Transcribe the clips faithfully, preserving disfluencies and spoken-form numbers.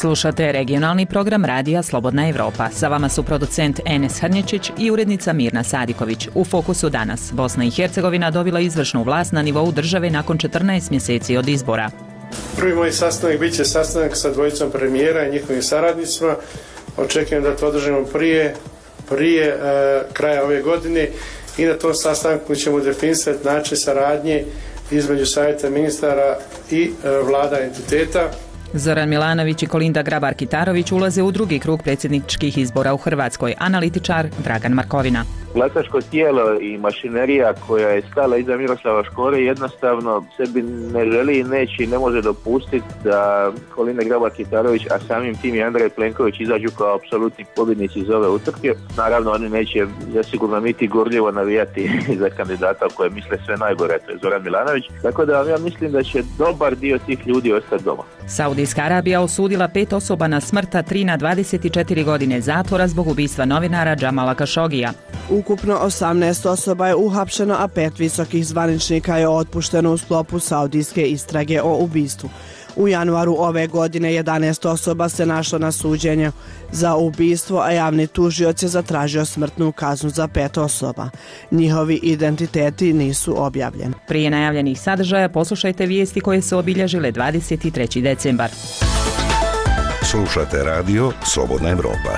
Slušate regionalni program Radija Slobodna Evropa. Sa vama su producent Enes Hrnječić i urednica Mirna Sadiković. U fokusu danas Bosna i Hercegovina dobila izvršnu vlast na nivou države nakon četrnaest mjeseci od izbora. Prvi moj sastanak bit će sastanak sa dvojicom premijera i njihovim saradnicima. Očekujem da to održimo prije, prije e, kraja ove godine i na tom sastanku ćemo definisati način saradnje između savjeta ministara i e, vlada entiteta. Zoran Milanović i Kolinda Grabar-Kitarović ulaze u drugi krug predsjedničkih izbora u Hrvatskoj. Analitičar Dragan Markovina. Glasačko tijelo i mašinerija koja je stala iza Miroslava Škore jednostavno sebi ne želi i neće i ne može dopustiti da Kolinda Grabar-Kitarović, a samim tim i Andrej Plenković izađu kao apsolutni pobjednici iz ove utrke. Naravno, oni neće zasigurno niti gorljivo navijati za kandidata koje misle sve najgore, to je Zoran Milanović. Tako da ja mislim da će dobar dio tih ljudi ostati doma. Saudijska Arabija osudila pet osoba na smrt, a tri na dvadeset četiri godine zatvora zbog ubistva novinara Džamala Kašogija. Ukupno osamnaest osoba je uhapšeno, a pet visokih zvaničnika je otpušteno u sklopu saudijske istrage o ubistvu. U januaru ove godine jedanaest osoba se našlo na suđenju za ubistvo, a javni tužioc je zatražio smrtnu kaznu za pet osoba. Njihovi identiteti nisu objavljeni. Prije najavljenih sadržaja poslušajte vijesti koje su obilježile dvadeset treći decembar. Slušate radio Slobodna Evropa.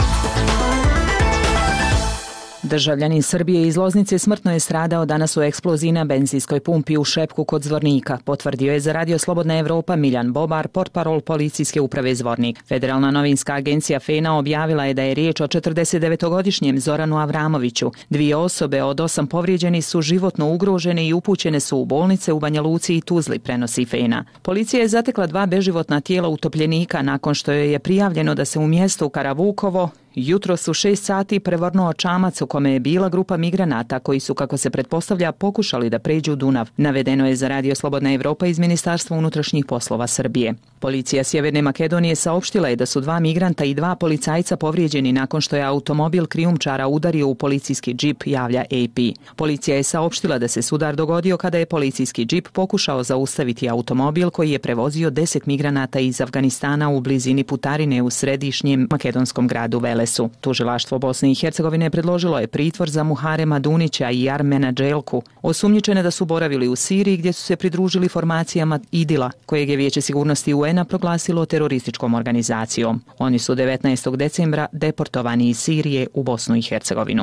Državljanin Srbije iz Loznice smrtno je stradao danas u eksploziji na benzinskoj pumpi u Šepku kod Zvornika, potvrdio je za Radio Slobodna Evropa Miljan Bobar, portparol policijske uprave Zvornik. Federalna novinska agencija FENA objavila je da je riječ o četrdesetdevetogodišnjem Zoranu Avramoviću. Dvije osobe od osam povrijeđeni su životno ugrožene i upućene su u bolnice u Banja Luci i Tuzli, prenosi FENA. Policija je zatekla dva beživotna tijela utopljenika nakon što joj je prijavljeno da se u mjestu Karavukovo jutros u šest sati prevrnuo čamac u kome je bila grupa migranata koji su, kako se pretpostavlja, pokušali da pređu Dunav. Navedeno je za Radio Slobodna Evropa iz Ministarstva unutrašnjih poslova Srbije. Policija Sjeverne Makedonije saopštila je da su dva migranta i dva policajca povrijeđeni nakon što je automobil krijumčara udario u policijski džip, javlja A P. Policija je saopštila da se sudar dogodio kada je policijski džip pokušao zaustaviti automobil koji je prevozio deset migranata iz Afganistana u blizini putarine u središnjem makedonskom gradu Veles. Tužilaštvo Bosne i Hercegovine predložilo je pritvor za Muharema Dunića i Armena Dželku, osumnjičene da su boravili u Siriji gdje su se pridružili formacijama Idila, kojeg je Vijeće sigurnosti U N-a proglasilo terorističkom organizacijom. Oni su devetnaestog decembra deportovani iz Sirije u Bosnu i Hercegovinu.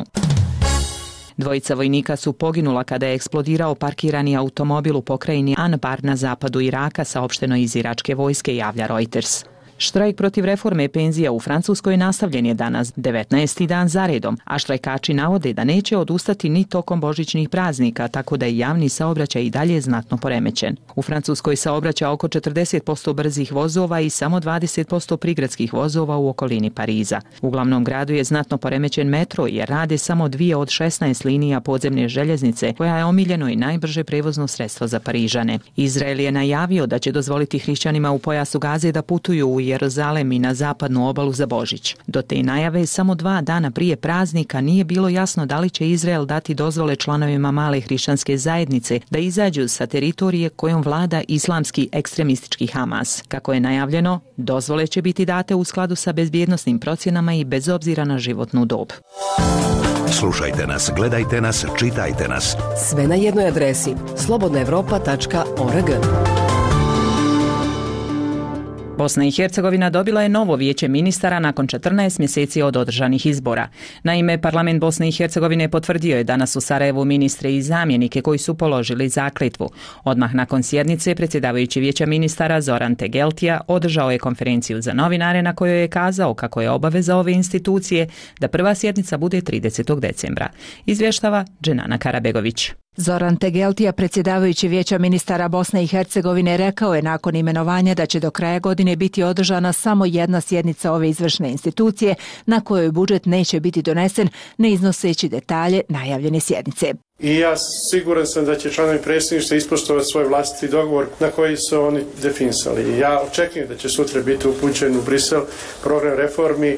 Dvojica vojnika su poginula kada je eksplodirao parkirani automobil u pokrajini Anbar na zapadu Iraka, saopšteno iz iračke vojske, javlja Reuters. Štrajk protiv reforme penzija u Francuskoj nastavljen je danas devetnaesti dan zaredom, a štrajkači navode da neće odustati ni tokom božićnih praznika, tako da je javni saobraćaj i dalje znatno poremećen. U Francuskoj saobraća oko četrdeset posto brzih vozova i samo dvadeset posto prigradskih vozova u okolini Pariza. U glavnom gradu je znatno poremećen metro jer rade samo dvije od šesnaest linija podzemne željeznice, koja je omiljeno i najbrže prevozno sredstvo za Parižane. Izrael je najavio da će dozvoliti hrišćanima u pojasu Gaze da putuju u Jeruzalem i na zapadnu obalu za Božić. Do te najave samo dva dana prije praznika nije bilo jasno da li će Izrael dati dozvole članovima male hrišćanske zajednice da izađu sa teritorije kojom vlada islamski ekstremistički Hamas. Kako je najavljeno, dozvole će biti date u skladu sa bezbjednosnim procjenama i bez obzira na životnu dob. Slušajte nas, gledajte nas, čitajte nas. Sve na jednoj adresi slobodna evropa tačka org. Bosna i Hercegovina dobila je novo vijeće ministara nakon četrnaest mjeseci od održanih izbora. Naime, parlament Bosne i Hercegovine potvrdio je danas u Sarajevu ministre i zamjenike koji su položili zakletvu. Odmah nakon sjednice predsjedavajući vijeća ministara Zoran Tegeltija održao je konferenciju za novinare na kojoj je kazao kako je obaveza ove institucije da prva sjednica bude tridesetog decembra. Izvještava Dženana Karabegović. Zoran Tegeltija, predsjedavajući vijeća ministara Bosne i Hercegovine, rekao je nakon imenovanja da će do kraja godine biti održana samo jedna sjednica ove izvršne institucije na kojoj budžet neće biti donesen, ne iznoseći detalje najavljene sjednice. I ja siguran sam da će članovi predsjedništva ispoštovati svoj vlastiti dogovor na koji su oni definisali. Ja očekujem da će sutra biti upućen u Brisel program reformi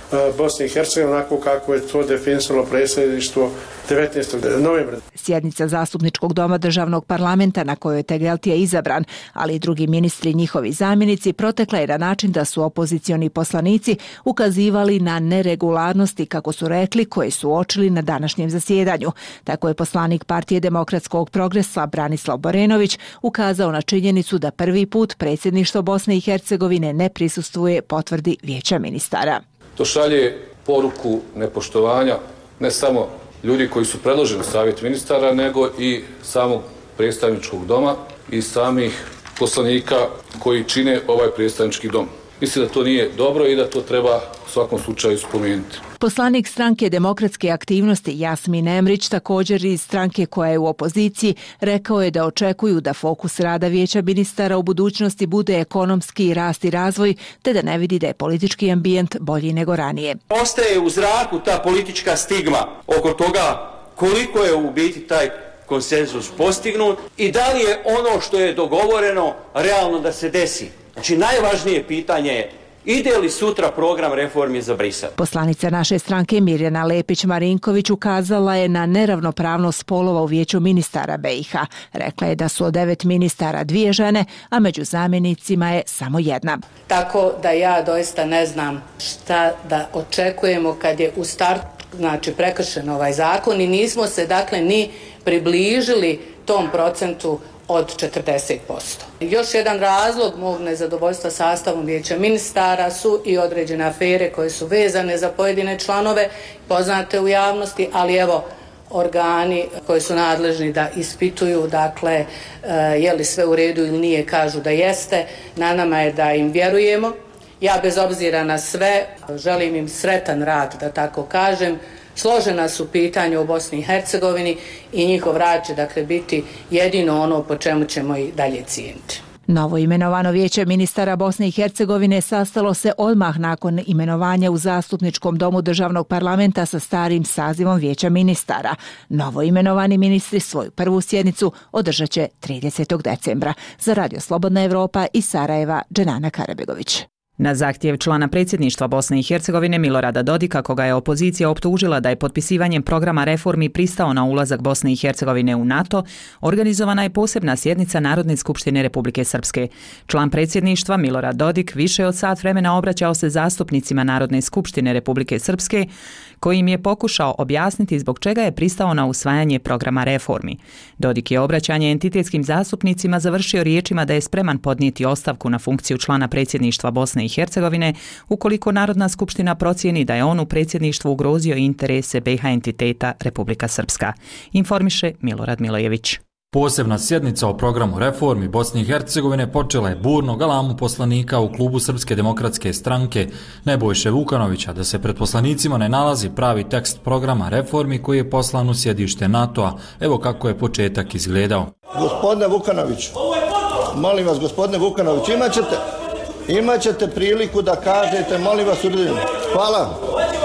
Bosne i Hercegovine, onako kako je to definisalo predsjedništvo devetnaestog novembra. Sjednica Zastupničkog doma državnog parlamenta na kojoj je Tegeltija izabran, ali i drugi ministri i njihovi zamjenici, protekla je na način da su opozicioni poslanici ukazivali na neregularnosti, kako su rekli, koje su uočili na današnjem zasjedanju. Tako je poslanik Partije demokratskog progresa Branislav Borenović ukazao na činjenicu da prvi put predsjedništvo Bosne i Hercegovine ne prisustvuje potvrdi Vijeća ministara. To šalje poruku nepoštovanja ne samo ljudi koji su predloženi u savjet ministara, nego i samog predstavničkog doma i samih poslanika koji čine ovaj predstavnički dom. Mislim da to nije dobro i da to treba u svakom slučaju spomenuti. Poslanik stranke Demokratske aktivnosti Jasmin Emrić, također iz stranke koja je u opoziciji, rekao je da očekuju da fokus rada Vijeća ministara u budućnosti bude ekonomski rast i razvoj, te da ne vidi da je politički ambijent bolji nego ranije. Ostaje u zraku ta politička stigma oko toga koliko je u biti taj konsenzus postignut i da li je ono što je dogovoreno realno da se desi. Znači, najvažnije pitanje je ide li sutra program reformi za Brisel? Poslanica naše stranke Mirjana Lepić-Marinković ukazala je na neravnopravnost spolova u Vijeću ministara B i H. Rekla je da su od devet ministara dvije žene, a među zamjenicima je samo jedna. Tako da ja doista ne znam šta da očekujemo kad je u startu znači prekršen ovaj zakon i nismo se dakle ni približili tom procentu od četrdeset posto. Još jedan razlog mog nezadovoljstva sastavom Vijeća ministara su i određene afere koje su vezane za pojedine članove, poznate u javnosti, ali evo organi koji su nadležni da ispituju, dakle, je li sve u redu ili nije, kažu da jeste. Na nama je da im vjerujemo. Ja bez obzira na sve želim im sretan rad, da tako kažem. Složena su pitanja u Bosni i Hercegovini i njihov rad će dakle biti jedino ono po čemu ćemo i dalje cijeniti. Novo imenovano Vijeće ministara Bosne i Hercegovine sastalo se odmah nakon imenovanja u Zastupničkom domu državnog parlamenta sa starim sazivom Vijeća ministara. Novo imenovani ministri svoju prvu sjednicu održat će tridesetog decembra. Za Radio Slobodna Evropa iz Sarajeva, Dženana Karabegović. Na zahtjev člana predsjedništva Bosne i Hercegovine Milorada Dodika, koga je opozicija optužila da je potpisivanjem programa reformi pristao na ulazak Bosne i Hercegovine u NATO, organizovana je posebna sjednica Narodne skupštine Republike Srpske. Član predsjedništva Milorad Dodik više od sat vremena obraćao se zastupnicima Narodne skupštine Republike Srpske, kojim je pokušao objasniti zbog čega je pristao na usvajanje programa reformi. Dodik je obraćanje entitetskim zastupnicima završio riječima da je spreman podnijeti ostavku na funkciju člana predsjedništva Bosne i Hercegovine ukoliko Narodna skupština procijeni da je on u predsjedništvu ugrozio interese B i H entiteta Republika Srpska, informiše Milorad Milojević. Posebna sjednica o programu reformi Bosne i Hercegovine počela je burno galamu poslanika u klubu Srpske demokratske stranke Nebojše Vukanovića da se pred poslanicima ne nalazi pravi tekst programa reformi koji je poslan u sjedište NATO-a. Evo kako je početak izgledao. Gospodine Vukanović, molim vas, gospodine Vukanović, imat ćete, imat ćete priliku da kažete, molim vas, uredim. Hvala.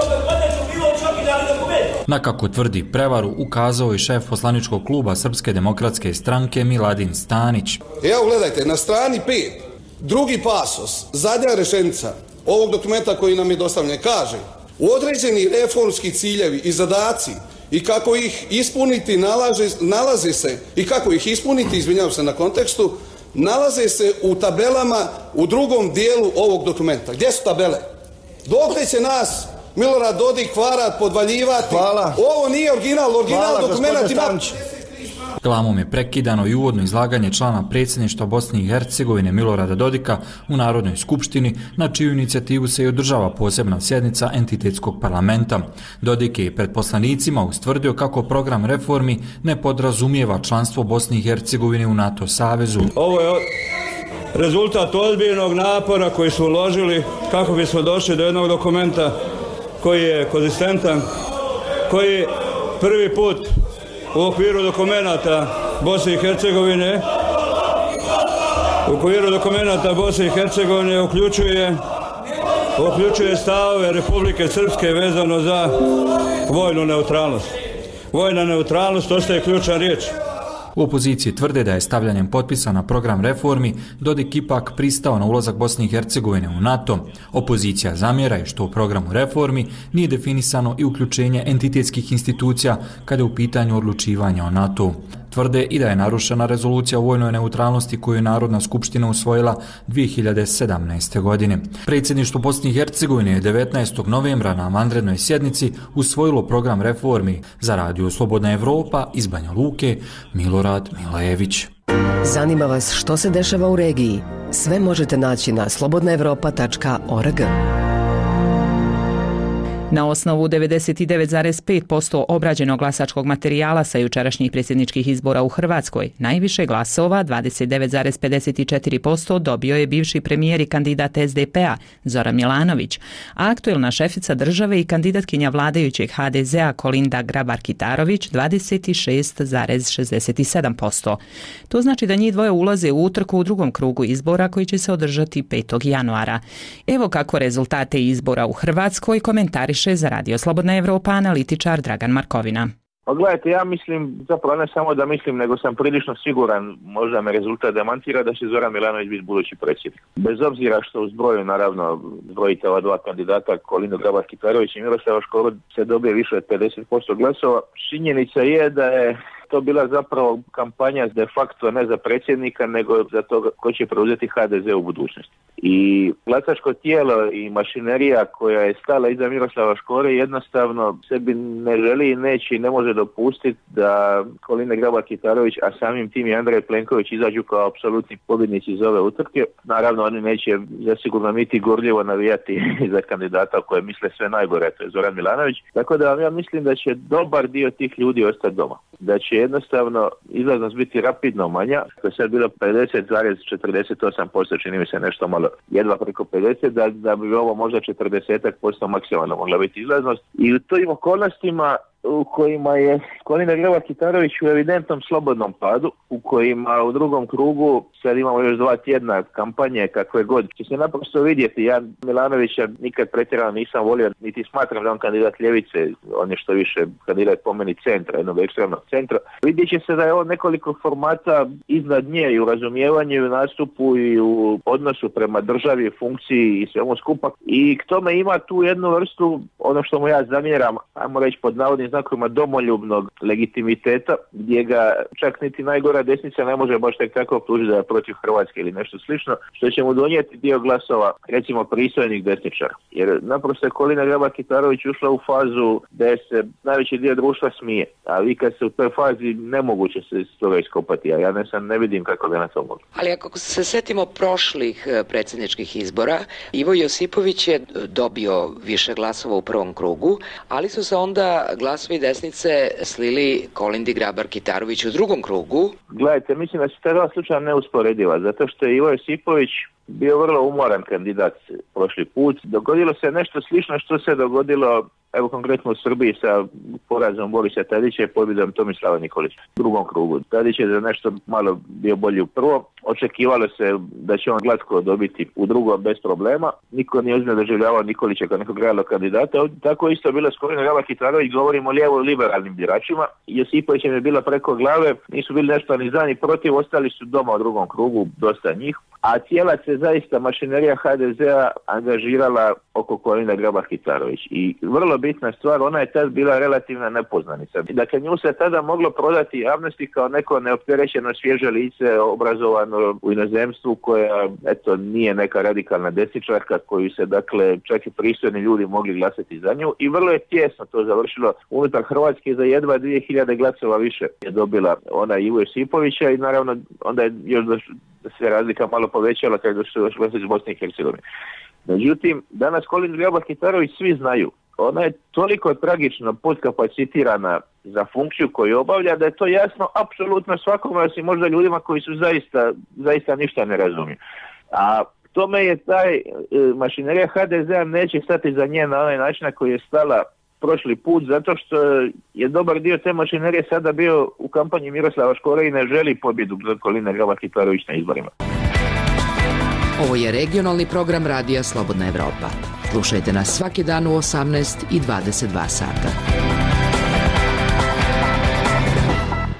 Na kako tvrdi prevaru ukazao i šef poslaničkog kluba Srpske demokratske stranke Miladin Stanić. Evo gledajte, na strani pet, drugi pasos, zadnja rečenica ovog dokumenta koji nam je dostavljen kaže: određeni reformski ciljevi i zadaci i kako ih ispuniti nalaze, nalaze se i kako ih ispuniti, izvinjavam se na kontekstu, nalaze se u tabelama u drugom dijelu ovog dokumenta. Gdje su tabele? Dokle će nas Milorad Dodik varat, podvaljivati? Hvala. Ovo nije original, original dokument ima... Galamom je prekidano i uvodno izlaganje člana predsjedništva Bosne i Hercegovine Milorada Dodika u Narodnoj skupštini, na čiju inicijativu se i održava posebna sjednica entitetskog parlamenta. Dodik je pred poslanicima ustvrdio kako program reformi ne podrazumijeva članstvo Bosne i Hercegovine u NATO savezu. Ovo je rezultat ozbiljnog napora koji su uložili kako bismo došli do jednog dokumenta koji je konzistentan, koji prvi put u okviru dokumenata Bosne i Hercegovine u okviru dokumenata Bosne i Hercegovine uključuje uključuje stavove Republike Srpske vezano za vojnu neutralnost. Vojna neutralnost ostaje ključna riječ. U opoziciji tvrde da je stavljanjem potpisa na program reformi Dodik ipak pristao na ulazak Bosne i Hercegovine u NATO. Opozicija zamjera je što u programu reformi nije definisano i uključenje entitetskih institucija kada je u pitanju odlučivanja o NATO-u. Tvrde i da je narušena rezolucija o vojnoj neutralnosti koju je Narodna skupština usvojila dvije hiljade sedamnaeste. godine. Predsjedništvo Bosne i Hercegovine je devetnaestog novembra na vanrednoj sjednici usvojilo program reformi. Za Radio Slobodna Evropa iz Banja Luke, Milorad Milajević. Zanima vas što se dešava u regiji? Sve možete naći na slobodna evropa tačka org. Na osnovu devedeset devet zarez pet posto obrađenog glasačkog materijala sa jučerašnjih predsjedničkih izbora u Hrvatskoj, najviše glasova, dvadeset devet zarez pedeset četiri posto, dobio je bivši premijer i kandidat S D P-a Zoran Milanović, a aktuelna šefica države i kandidatkinja vladajućeg H D Z-a Kolinda Grabar-Kitarović dvadeset šest zarez šezdeset sedam posto. To znači da njih dvoje ulaze u utrku u drugom krugu izbora koji će se održati petog januara. Evo kako rezultate izbora u Hrvatskoj komentariše za Radio Slobodna Evropa analitičar Dragan Markovina. Pa gledajte, ja mislim, zapravo ne samo da mislim, nego sam prilično siguran, možda me rezultat demantira, da će Zoran Milanović biti budući predsjednik. Bez obzira što u zbroju, naravno, zbrojite ova dva kandidata, Kolinda Grabar-Kitarović i Miroslava Škoro, se dobije više od pedeset posto glasova. Činjenica je da je to bila zapravo kampanja de facto ne za predsjednika, nego za to ko će preuzeti H D Z u budućnosti. I glasačko tijelo i mašinerija koja je stala iza Miroslava Škore jednostavno sebi ne želi i neće i ne može dopustiti da Kolinda Grabar-Kitarović, a samim tim i Andrej Plenković izađu kao apsolutni pobjednici iz ove utrke. Naravno, oni neće zasigurno niti gorljivo navijati za kandidata koje misle sve najgore, to je Zoran Milanović. Tako da ja mislim da će dobar dio tih ljudi ostati doma. Da će jednostavno izlaznost biti rapidno manja, to je sad bilo pedeset zarez četrdeset osam posto, čini mi se nešto malo jedva preko pedeset, da, da bi ovo možda četrdeset posto maksimalno mogla biti izlaznost. I u tim okolnostima u kojima je Kolinda Grabar-Kitarović u evidentnom slobodnom padu, u kojima u drugom krugu sad imamo još dva tjedna kampanje kakve god, će se naprosto vidjeti. Ja Milanovića nikad pretjerano nisam volio, niti smatram da on kandidat ljevice, on je što više kandidat po meni centra, jednog ekstremnog centra. Vidjet će se da je on nekoliko formata iznad nje i u razumijevanju, i u nastupu, i u odnosu prema državi, funkciji i svemu skupa. I k tome ima tu jednu vrstu, ono što mu ja zamjeram, ajmo reći pod navodnim znakovima, domoljubnog legitimiteta, gdje ga čak niti najgora desnica ne može baš tek tako optužiti da je protiv Hrvatske ili nešto slično, što će mu donijeti dio glasova, recimo pristojnih desničara. Jer naprosto je Kolinda Grabar-Kitarović ušla u fazu da se najveći dio društva smije, a vi kad se u toj fazi nemoguće se iz toga iskopati, a ja ne, sam, ne vidim kako ga na to mogu. Ali ako se setimo prošlih predsjedničkih izbora, Ivo Josipović je dobio više glasova u prvom krugu, ali su se onda glasovi desnice slili Kolindi Grabar-Kitarović u drugom krugu. Gledajte, mislim da se ta dva slučaja neusporediva, zato što je Ivo Josipović bio vrlo umoran kandidat prošli put. Dogodilo se nešto slično što se dogodilo, evo konkretno u Srbiji sa porazom Borisa Tadića i pobjedom Tomislava Nikolića u drugom krugu. Tadić je za nešto malo bio bolji u prvom. Očekivalo se da će on glatko dobiti u drugom bez problema. Niko nije ozbiljno doživljavao Nikolića kao nekog realnog kandidata. Tako isto bilo s Kolindom Grabar-Kitarović, govorimo o lijevo liberalnim biračima. Josipovićem je bila preko glave, nisu bili nešto ni za ni protiv, ostali su doma u drugom krugu, dosta njih. A cijela se zaista mašinerija H D Z-a angažirala oko Kolinde Grabar-Kitarović. I vrlo bitna stvar, ona je tad bila relativna nepoznanica. Dakle, nju se tada moglo prodati javnosti kao neko neopterećeno svježe lice, obrazovano u inozemstvu, koja, eto, nije neka radikalna desničarka koju se, dakle, čak i pristojni ljudi mogli glasati za nju. I vrlo je tjesno to završilo unutar Hrvatske, za jedva dvije hiljade glasova više je dobila ona Ivo Josipovića i naravno onda je još da se razlika malo povećala kada je došlo iz Bosne i Hercegovine. Međutim, danas Kolinda Grabar-Kitarović svi znaju. Ona je toliko tragično podkapacitirana za funkciju koju obavlja da je to jasno apsolutno svakome, osim možda ljudima koji su zaista, zaista ništa ne razumiju. A tome je taj e, mašinerija H D Z-a neće stati za nje na onaj način na koji je stala prošli put, zato što je dobar dio te mašinerije sada bio u kampanji Miroslava Škore i ne želi pobjedu Kolinde Grabar-Kitarović na izborima. Ovo je regionalni program Radija Slobodna Evropa. Slušajte nas svaki dan u osamnaest i dvadeset dva sata.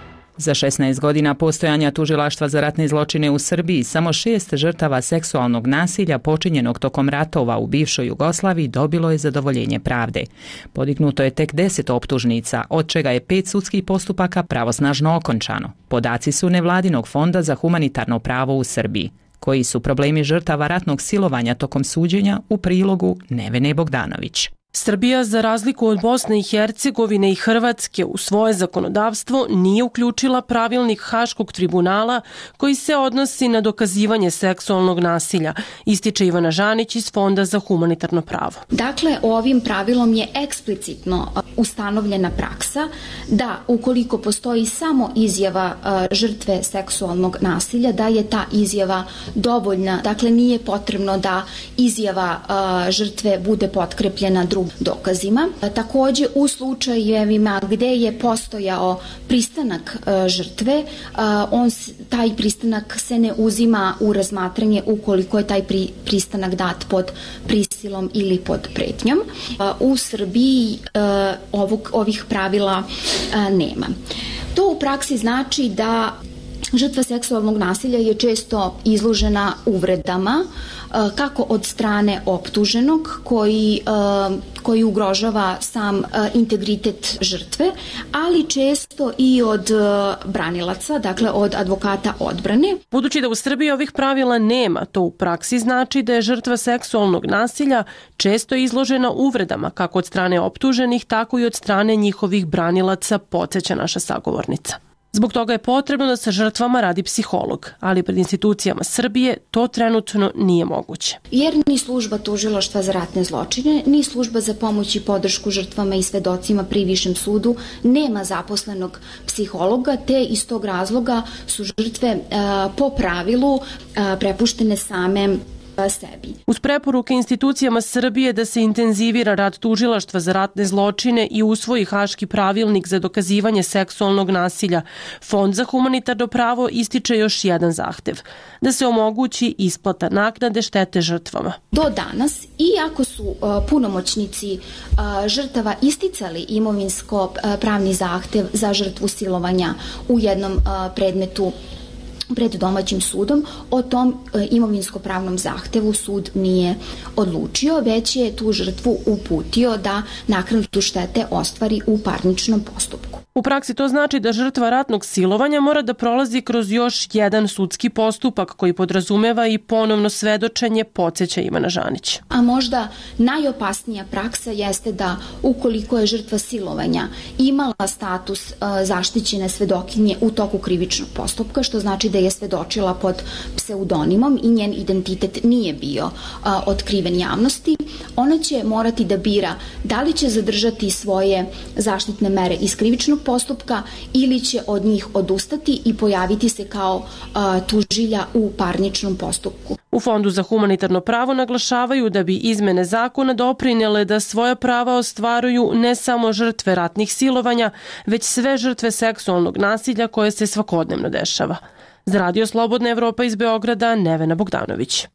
Za šesnaest godina postojanja tužilaštva za ratne zločine u Srbiji, samo šest žrtava seksualnog nasilja počinjenog tokom ratova u bivšoj Jugoslaviji dobilo je zadovoljenje pravde. Podignuto je tek deset optužnica, od čega je pet sudskih postupaka pravosnažno okončano. Podaci su Nevladinog fonda za humanitarno pravo u Srbiji. Koji su problemi žrtava ratnog silovanja tokom suđenja u prilogu Nevene Bogdanović. Srbija, za razliku od Bosne i Hercegovine i Hrvatske, u svoje zakonodavstvo nije uključila pravilnik Haškog tribunala koji se odnosi na dokazivanje seksualnog nasilja, ističe Ivana Žanić iz Fonda za humanitarno pravo. Dakle, ovim pravilom je eksplicitno ustanovljena praksa da ukoliko postoji samo izjava žrtve seksualnog nasilja, da je ta izjava dovoljna. Dakle, nije potrebno da izjava žrtve bude potkrepljena drugim dokazima. Također u slučajevima gdje je postojao pristanak žrtve, on, taj pristanak se ne uzima u razmatranje ukoliko je taj pri, pristanak dat pod prisilom ili pod pretnjom. U Srbiji ovog, ovih pravila nema. To u praksi znači da žrtva seksualnog nasilja je često izložena uvredama, kako od strane optuženog koji, koji ugrožava sam integritet žrtve, ali često i od branilaca, dakle od advokata odbrane. Budući da u Srbiji ovih pravila nema, to u praksi znači da je žrtva seksualnog nasilja često izložena uvredama, kako od strane optuženih, tako i od strane njihovih branilaca, podsjeća naša sagovornica. Zbog toga je potrebno da sa žrtvama radi psiholog, ali pred institucijama Srbije to trenutno nije moguće. Jer ni služba tužilaštva za ratne zločine, ni služba za pomoć i podršku žrtvama i svedocima pri višem sudu nema zaposlenog psihologa, te iz tog razloga su žrtve po pravilu prepuštene same sebi. Uz preporuke institucijama Srbije da se intenzivira rad tužilaštva za ratne zločine i usvoji Haški pravilnik za dokazivanje seksualnog nasilja, Fond za humanitarno pravo ističe još jedan zahtev, da se omogući isplata naknade štete žrtvama. Do danas, iako su uh, punomoćnici uh, žrtava isticali imovinsko uh, pravni zahtev za žrtvu silovanja u jednom uh, predmetu pred domaćim sudom, o tom imovinsko-pravnom zahtevu sud nije odlučio, već je tu žrtvu uputio da naknadu štete ostvari u parničnom postupku. U praksi to znači da žrtva ratnog silovanja mora da prolazi kroz još jedan sudski postupak koji podrazumeva i ponovno svedočenje, podsjeća Ivana Žanić. A možda najopasnija praksa jeste da ukoliko je žrtva silovanja imala status uh, zaštićene svedokinje u toku krivičnog postupka, što znači da je svedočila pod pseudonimom i njen identitet nije bio a, otkriven javnosti, ona će morati da bira da li će zadržati svoje zaštitne mere iz krivičnog postupka ili će od njih odustati i pojaviti se kao a, tužilja u parničnom postupku. U Fondu za humanitarno pravo naglašavaju da bi izmene zakona doprinjele da svoja prava ostvaruju ne samo žrtve ratnih silovanja, već sve žrtve seksualnog nasilja koje se svakodnevno dešava. Za Radio Slobodna Evropa iz Beograda, Nevena Bogdanović.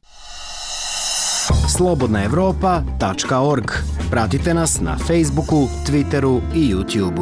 slobodna evropa tačka org. Pratite nas na Facebooku, Twitteru i YouTubeu.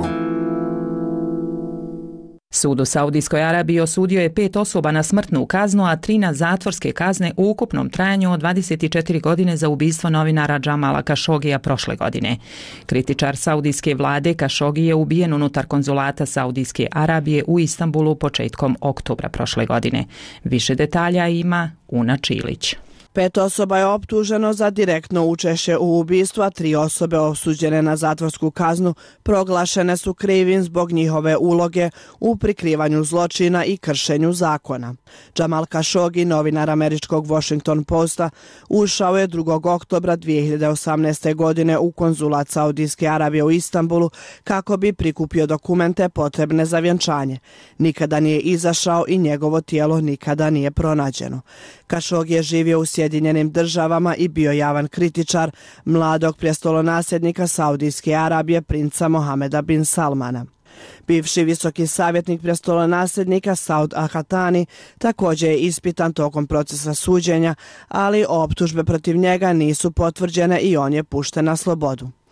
Sud u Saudijskoj Arabiji osudio je pet osoba na smrtnu kaznu, a tri na zatvorske kazne u ukupnom trajanju od dvadeset četiri godine za ubistvo novinara Džamala Kašogija prošle godine. Kritičar saudijske vlade Kašogi je ubijen unutar konzulata Saudijske Arabije u Istanbulu početkom oktobra prošle godine. Više detalja ima Una Čilić. Pet osoba je optuženo za direktno učešće u ubistvu, a tri osobe osuđene na zatvorsku kaznu proglašene su krivim zbog njihove uloge u prikrivanju zločina i kršenju zakona. Džamal Kašogi, novinar američkog Washington Posta, ušao je drugog oktobra dvije hiljade osamnaeste. godine u konzulat Saudijske Arabije u Istanbulu kako bi prikupio dokumente potrebne za vjenčanje. Nikada nije izašao i njegovo tijelo nikada nije pronađeno. Kašogi je živio u Sjedinjenim državama i bio javan kritičar mladog prestolonasljednika Saudijske Arabije, princa Mohameda bin Salmana. Bivši visoki savjetnik prestolonasljednika Saud Al-Hatani također je ispitan tokom procesa suđenja, ali optužbe protiv njega nisu potvrđene i on je pušten na slobodu.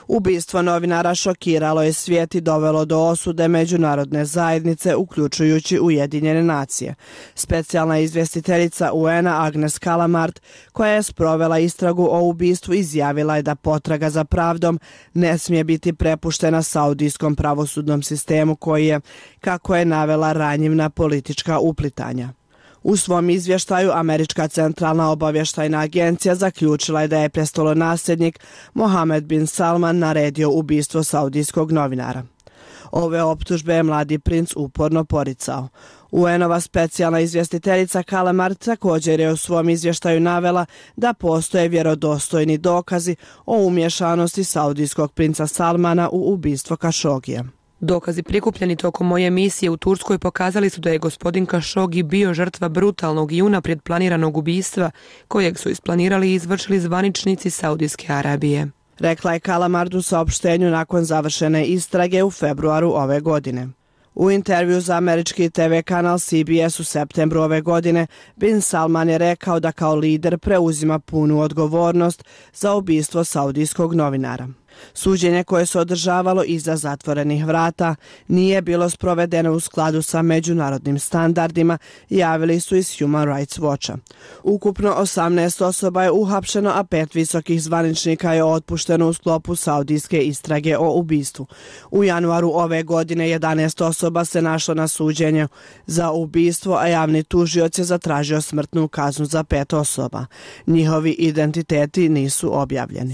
Ubistvo novinara šokiralo je svijet i dovelo do osude međunarodne zajednice, uključujući Ujedinjene nacije. Specijalna izvjestiteljica U N-a Agnes Kalamard, koja je sprovela istragu o ubistvu, izjavila je da potraga za pravdom ne smije biti prepuštena saudijskom pravosudnom sistemu koji je, kako je navela, ranjiv na politička uplitanja. U svom izvještaju Američka centralna obavještajna agencija zaključila je da je prestolonasljednik Mohamed bin Salman naredio ubistvo saudijskog novinara. Ove optužbe je mladi princ uporno poricao. U N-ova specijalna izvjestiteljica Kalamard također je u svom izvještaju navela da postoje vjerodostojni dokazi o umješanosti saudijskog princa Salmana u ubistvo Kašogija. Dokazi prikupljeni tokom moje misije u Turskoj pokazali su da je gospodin Kašogi bio žrtva brutalnog i unaprijed planiranog ubistva kojeg su isplanirali i izvršili zvaničnici Saudijske Arabije. Rekla je Kalamard u saopštenju nakon završene istrage u februaru ove godine. U intervju za američki T V kanal C B S u septembru ove godine, bin Salman je rekao da kao lider preuzima punu odgovornost za ubistvo saudijskog novinara. Suđenje koje se održavalo iza zatvorenih vrata nije bilo sprovedeno u skladu sa međunarodnim standardima, javili su iz Human Rights Watcha. Ukupno osamnaest osoba je uhapšeno, a pet visokih zvaničnika je otpušteno u sklopu saudijske istrage o ubistvu. U januaru ove godine jedanaest osoba se našlo na suđenju za ubistvo, a javni tužioc je zatražio smrtnu kaznu za pet osoba. Njihovi identiteti nisu objavljeni.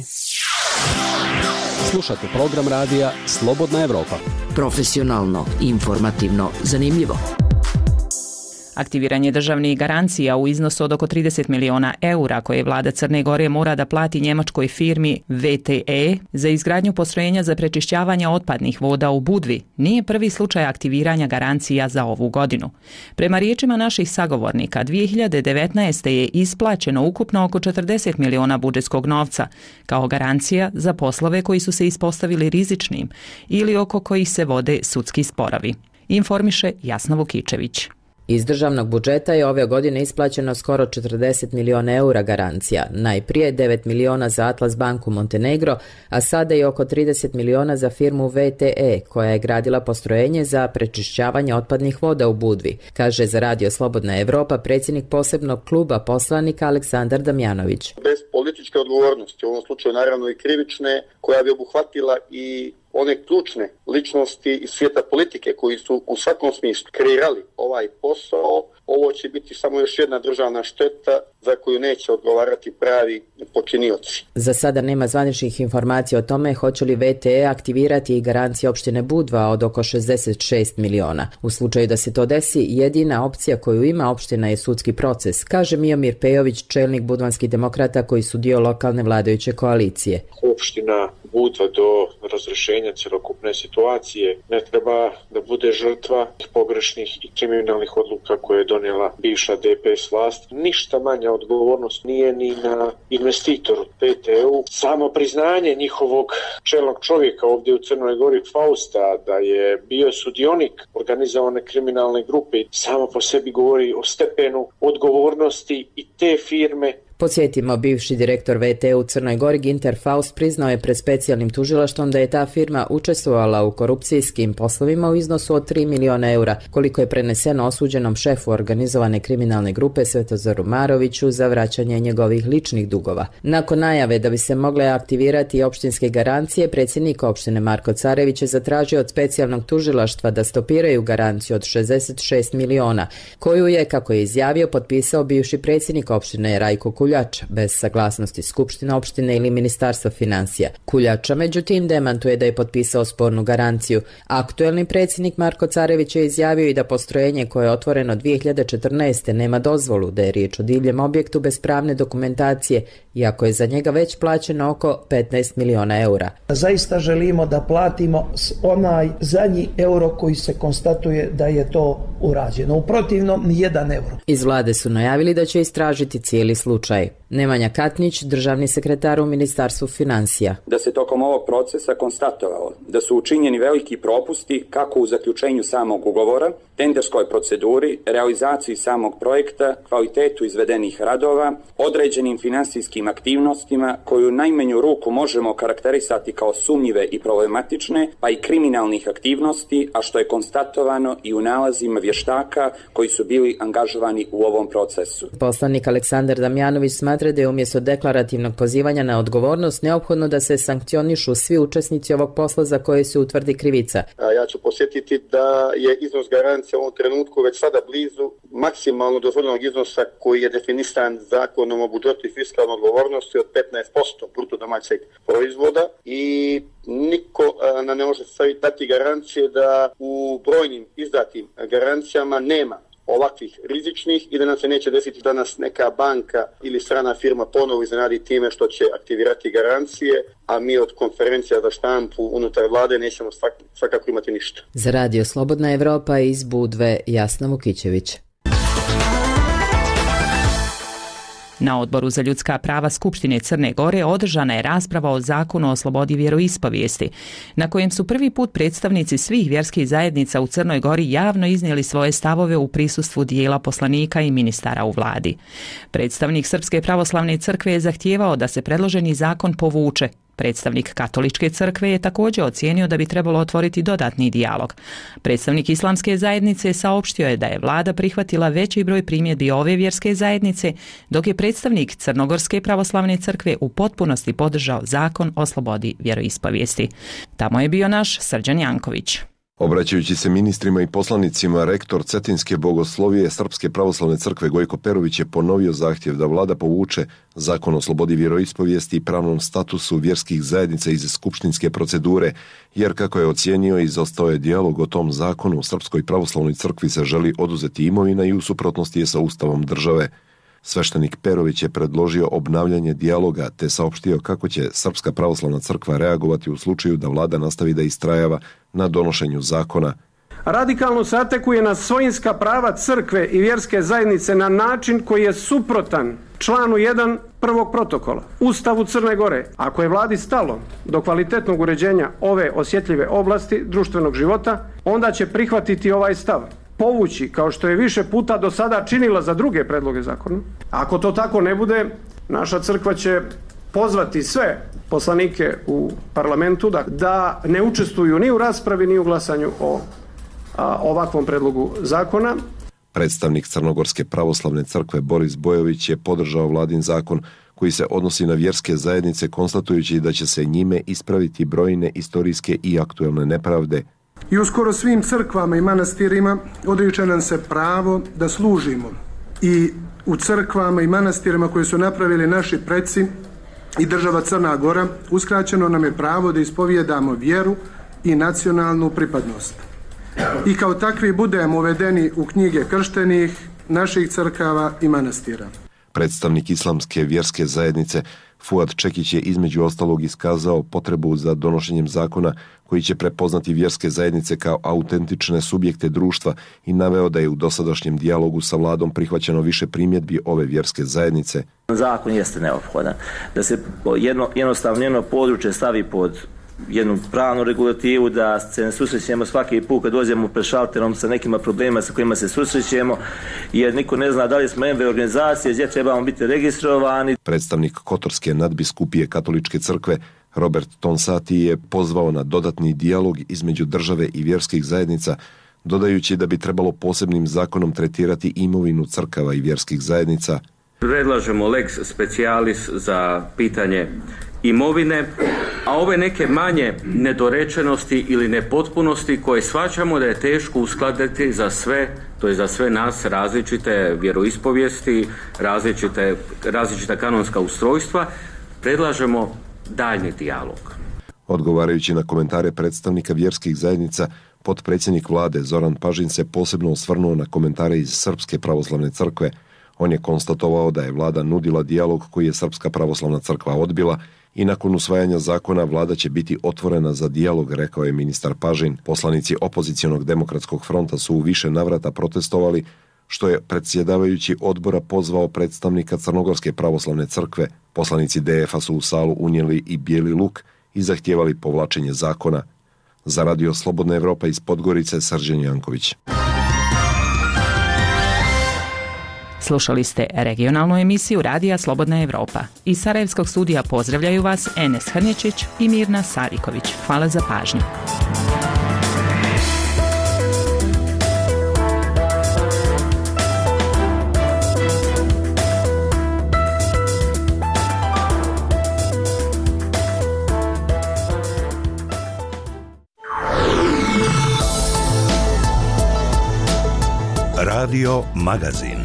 Slušate program radija Slobodna Evropa. Profesionalno, informativno, zanimljivo. Aktiviranje državnih garancija u iznosu od oko trideset miliona eura koje vlada Crne Gore mora da plati njemačkoj firmi V T E za izgradnju postrojenja za prečišćavanje otpadnih voda u Budvi nije prvi slučaj aktiviranja garancija za ovu godinu. Prema riječima naših sagovornika, dvije hiljade devetnaeste. je isplaćeno ukupno oko četrdeset miliona budžetskog novca kao garancija za poslove koji su se ispostavili rizičnim ili oko kojih se vode sudski sporovi. Informiše Jasna Vukičević. Iz državnog budžeta je ove godine isplaćeno skoro četrdeset miliona eura garancija, najprije devet miliona za Atlas banku Montenegro, a sada i oko trideset miliona za firmu V T E, koja je gradila postrojenje za prečišćavanje otpadnih voda u Budvi, kaže za Radio Slobodna Evropa predsjednik posebnog kluba poslanika Aleksandar Damjanović. Bez političke odgovornosti, u ovom slučaju naravno i krivične, koja bi obuhvatila i one ključne ličnosti iz svijeta politike koji su u svakom smislu kreirali ovaj posao, ovo će biti samo još jedna državna šteta za koju neće odgovarati pravi počinioci. Za sada nema zvaničnih informacija o tome hoće li V T E aktivirati i garancije opštine Budva od oko šezdeset šest miliona. U slučaju da se to desi, jedina opcija koju ima opština je sudski proces, kaže Miomir Pejović, čelnik budvanskih demokrata koji su dio lokalne vladajuće koalicije. Opština Budva do razrešenja celokupne situacije ne treba da bude žrtva pogrešnih i kriminalnih odluka koje je donijela bivša D P S vlast. Ništa manja odgovornost nije ni na investitoru P T U. Samo priznanje njihovog čelnog čovjeka ovdje u Crnoj Gori, Fausta, da je bio sudionik organizovane kriminalne grupe, samo po sebi govori o stepenu odgovornosti i te firme. Podsjetimo, bivši direktor V T E u Crnoj Gori Ginter Faust priznao je pred specijalnim tužilaštvom da je ta firma učestvovala u korupcijskim poslovima u iznosu od tri miliona eura, koliko je preneseno osuđenom šefu organizovane kriminalne grupe Svetozaru Maroviću za vraćanje njegovih ličnih dugova. Nakon najave da bi se mogle aktivirati opštinske garancije, predsjednik opštine Marko Carević je zatražio od specijalnog tužilaštva da stopiraju garanciju od šezdeset šest miliona, koju je, kako je izjavio, potpisao bivši predsjednik opštine Rajko Kuljač, bez saglasnosti Skupštine opštine ili Ministarstva financija. Kuljača, međutim, demantuje da je potpisao spornu garanciju. Aktuelni predsjednik Marko Carević je izjavio i da postrojenje koje je otvoreno dvije hiljade četrnaeste. nema dozvolu, da je riječ o divljem objektu bez pravne dokumentacije, iako je za njega već plaćeno oko petnaest miliona eura. Zaista želimo da platimo onaj zadnji euro koji se konstatuje da je to urađeno. U protivnom, ni jedan euro. Iz vlade su najavili da će istražiti cijeli slučaj. Nemanja Katnić, državni sekretar u Ministarstvu financija. Da se tokom ovog procesa konstatovalo da su učinjeni veliki propusti kako u zaključenju samog ugovora, tenderskoj proceduri, realizaciji samog projekta, kvalitetu izvedenih radova, određenim finansijskim kriminalnim aktivnostima koju u najmanju ruku možemo karakterisati kao sumnjive i problematične, pa i kriminalnih aktivnosti, a što je konstatovano i u nalazima vještaka koji su bili angažovani u ovom procesu. Poslanik Aleksandar Damjanović smatra da je umjesto deklarativnog pozivanja na odgovornost neophodno da se sankcionišu svi učesnici ovog posla za koje se utvrdi krivica. Ja ću posjetiti da je iznos garancije u ovom trenutku već sada blizu maksimalno dozvoljenog iznosa koji je definisan zakonom o budžetu i fiskalnoj odgovornosti od petnaest posto bruto domaćeg proizvoda i niko nam ne može dati garancije da u brojnim izdatim garancijama nema ovakvih rizičnih i da nam se neće desiti da nas neka banka ili strana firma ponovo iznenadi time što će aktivirati garancije, a mi od konferencija za štampu unutar vlade nećemo svakako imati ništa. Za Radio Slobodna Evropa iz Budve, Jasna Vukićević. Na Odboru za ljudska prava Skupštine Crne Gore održana je rasprava o zakonu o slobodi vjeroispovijesti, na kojem su prvi put predstavnici svih vjerskih zajednica u Crnoj Gori javno iznijeli svoje stavove u prisustvu dijela poslanika i ministara u vladi. Predstavnik Srpske pravoslavne crkve je zahtijevao da se predloženi zakon povuče. Predstavnik Katoličke crkve je također ocijenio da bi trebalo otvoriti dodatni dijalog. Predstavnik Islamske zajednice saopštio je da je vlada prihvatila veći broj primjedbi ove vjerske zajednice, dok je predstavnik Crnogorske pravoslavne crkve u potpunosti podržao zakon o slobodi vjeroispovijesti. Tamo je bio naš Srđan Janković. Obraćajući se ministrima i poslanicima, rektor Cetinske bogoslovije Srpske pravoslavne crkve Gojko Perović je ponovio zahtjev da vlada povuče zakon o slobodi vjeroispovijesti i pravnom statusu vjerskih zajednica iz skupštinske procedure, jer kako je ocijenio, izostao je dijalog o tom zakonu. U Srpskoj pravoslavnoj crkvi se želi oduzeti imovina i u suprotnosti je sa ustavom države. Sveštenik Perović je predložio obnavljanje dijaloga te saopštio kako će Srpska pravoslavna crkva reagovati u slučaju da vlada nastavi da istrajava na donošenju zakona. Radikalno se atakuje na svojinska prava crkve i vjerske zajednice na način koji je suprotan članu jedan prvog protokola Ustavu Crne Gore. Ako je vladi stalo do kvalitetnog uređenja ove osjetljive oblasti društvenog života, onda će prihvatiti ovaj stav, povući, kao što je više puta do sada činila za druge predloge zakona. Ako to tako ne bude, naša crkva će pozvati sve poslanike u parlamentu da, da ne učestvuju ni u raspravi ni u glasanju o a, ovakvom predlogu zakona. Predstavnik Crnogorske pravoslavne crkve Boris Bojović je podržao vladin zakon koji se odnosi na vjerske zajednice, konstatujući da će se njime ispraviti brojne istorijske i aktuelne nepravde. I u skoro svim crkvama i manastirima odriče nam se pravo da služimo. I u crkvama i manastirima koje su napravili naši preci i država Crna Gora uskraćeno nam je pravo da ispovijedamo vjeru i nacionalnu pripadnost. I kao takvi budemo uvedeni u knjige krštenih naših crkava i manastira. Predstavnik Islamske vjerske zajednice Fuad Čekić je između ostalog iskazao potrebu za donošenjem zakona koji će prepoznati vjerske zajednice kao autentične subjekte društva i naveo da je u dosadašnjem dijalogu sa vladom prihvaćeno više primjedbi ove vjerske zajednice. Zakon jeste neophodan. Da se jedno, jednostavno jedno područje stavi pod jednu pravnu regulativu, da se ne susrećemo svaki put kad dođemo pred šalterom sa nekima problema sa kojima se susrećemo, jer niko ne zna da li smo M V organizacije, gdje trebamo biti registrovani. Predstavnik Kotorske nadbiskupije Katoličke crkve Robert Tonsati je pozvao na dodatni dijalog između države i vjerskih zajednica, dodajući da bi trebalo posebnim zakonom tretirati imovinu crkava i vjerskih zajednica. Predlažemo lex specialis za pitanje imovine, a ove neke manje nedorečenosti ili nepotpunosti koje shvaćamo da je teško uskladiti za sve, to je za sve nas različite vjeroispovijesti, različite, različita kanonska ustrojstva, predlažemo daljnji dijalog. Odgovarajući na komentare predstavnika vjerskih zajednica, potpredsjednik vlade Zoran Pažin se posebno osvrnuo na komentare iz Srpske pravoslavne crkve. On je konstatovao da je vlada nudila dijalog koji je Srpska pravoslavna crkva odbila i nakon usvajanja zakona vlada će biti otvorena za dijalog, rekao je ministar Pažin. Poslanici opozicionog demokratskog fronta su u više navrata protestovali, što je predsjedavajući odbora pozvao predstavnika Crnogorske pravoslavne crkve. Poslanici D F-a su u salu unijeli i bijeli luk i zahtijevali povlačenje zakona. Za Radio Slobodna Evropa iz Podgorice, Srđan Janković. Slušali ste regionalnu emisiju Radija Slobodna Evropa. Iz Sarajevskog studija pozdravljaju vas Enes Hrnječić i Mirna Sariković. Hvala za pažnju. Radio Magazin.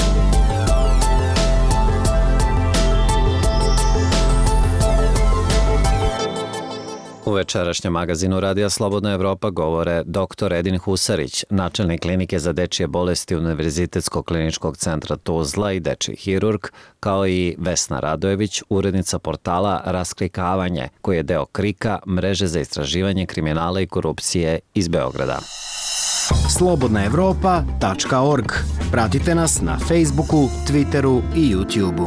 U večerašnjem magazinu Radija Slobodna Evropa govore doktor Edin Husarić, načelnik klinike za dečije bolesti Univerzitetskog kliničkog centra Tuzla i dečiji hirurg, kao i Vesna Radojević, urednica portala Rasklikavanje, koji je deo Krika, mreže za istraživanje kriminala i korupcije iz Beograda. slobodna evropa tačka org. Pratite nas na Facebooku, Twitteru i YouTubeu.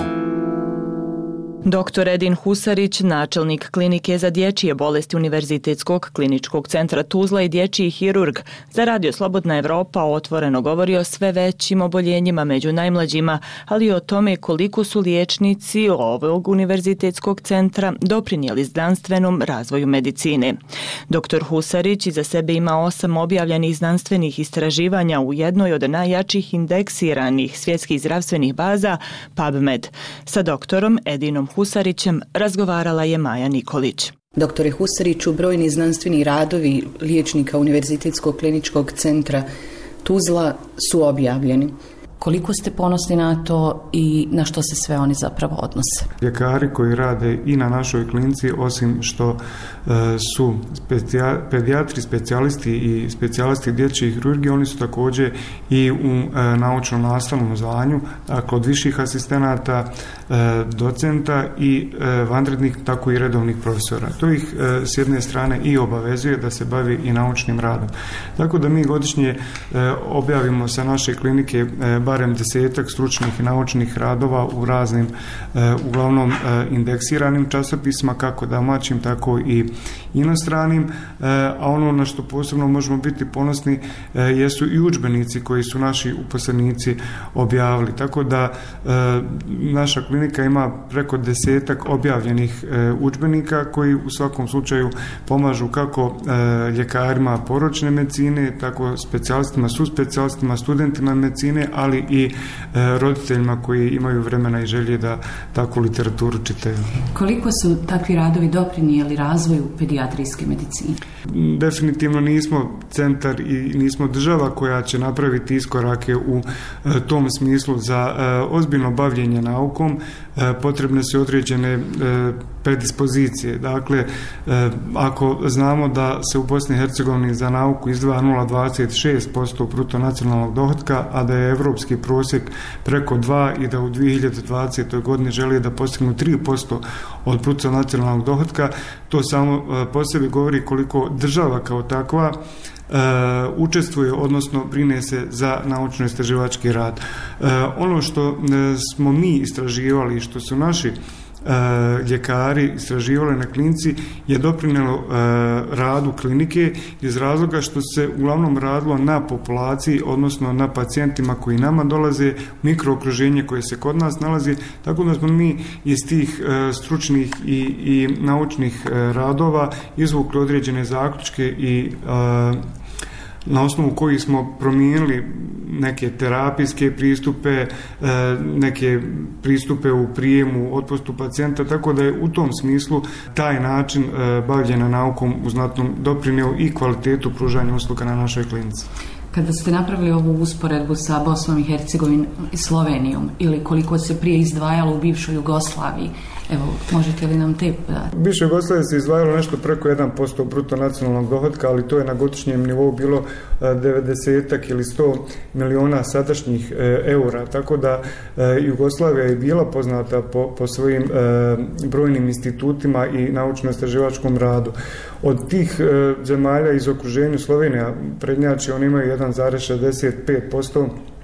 doktor Edin Husarić, načelnik klinike za dječje bolesti Univerzitetskog kliničkog centra Tuzla i dječji hirurg, za Radio Slobodna Evropa otvoreno govori o sve većim oboljenjima među najmlađima, ali i o tome koliko su liječnici ovog univerzitetskog centra doprinijeli znanstvenom razvoju medicine. doktor Husarić iza sebe ima osam objavljenih znanstvenih istraživanja u jednoj od najjačih indeksiranih svjetskih zdravstvenih baza PubMed. Sa doktorom Edinom Husarićem razgovarala je Maja Nikolić. Doktore Husariću, brojni znanstveni radovi liječnika Univerzitetskog kliničkog centra Tuzla su objavljeni. Koliko ste ponosni na to i na što se sve oni zapravo odnose? Ljekari koji rade i na našoj klinici, osim što e, su specija, pedijatri, specijalisti i specijalisti dječje hirurgije, oni su također i u e, naučno-nastavnom zvanju, dakle od viših asistenata, e, docenta i e, vanrednih, tako i redovnih profesora. To ih e, s jedne strane i obavezuje da se bavi i naučnim radom. Tako da mi godišnje e, objavimo sa naše klinike e, barem desetak stručnih i naučnih radova u raznim, e, uglavnom e, indeksiranim časopisima, kako domaćim, tako i inostranim, e, a ono na što posebno možemo biti ponosni e, jesu i udžbenici koji su naši uposlenici objavili. Tako da e, naša klinika ima preko desetak objavljenih e, udžbenika koji u svakom slučaju pomažu kako e, ljekarima poročne medicine, tako specijalistima, suspecijalistima, studentima medicine, ali i e, roditeljima koji imaju vremena i želje da takvu literaturu čitaju. Koliko su takvi radovi doprinijeli razvoju pedijatrijske medicine? Definitivno nismo centar i nismo država koja će napraviti iskorake u e, tom smislu. Za e, ozbiljno bavljenje naukom e, potrebne su određene e, predispozicije. Dakle, e, ako znamo da se u Bosni i Hercegovini za nauku izdvaja nula zarez dvadeset šest posto bruto nacionalnog dohotka, a da je evropski prosjek preko dva i da u dvije hiljade dvadesetoj godini želi da postignu tri posto od bruto nacionalnog dohotka, to samo e, po sebi govori koliko država kao takva Uh, učestvuje, odnosno brine se za naučno-istraživački rad. Uh, ono što uh, smo mi istraživali i što su naši uh, ljekari istraživali na klinici je doprinjelo uh, radu klinike iz razloga što se uglavnom radilo na populaciji, odnosno na pacijentima koji nama dolaze, mikrookruženje koje se kod nas nalazi, tako da smo mi iz tih uh, stručnih i, i naučnih uh, radova izvukli određene zaključke i uh, na osnovu kojih smo promijenili neke terapijske pristupe, neke pristupe u prijemu, otpustu pacijenta, tako da je u tom smislu taj način bavljenja naukom u znatnom doprinio i kvalitetu pružanja usluga na našoj klinici. Kada ste napravili ovu usporedbu sa Bosnom i Hercegovinom i Slovenijom, ili koliko se prije izdvajalo u bivšoj Jugoslaviji, evo, možete li nam te podati? U bivšoj Jugoslaviji se izdvajalo nešto preko jedan posto bruto nacionalnog dohotka, ali to je na godišnjem nivou bilo devedeset ili sto miliona sadašnjih eura, tako da Jugoslavija je bila poznata po, po svojim brojnim institutima i naučno-istraživačkom radu. Od tih zemalja iz okruženja Slovenija prednjači, oni imaju jedan zarez šezdeset pet posto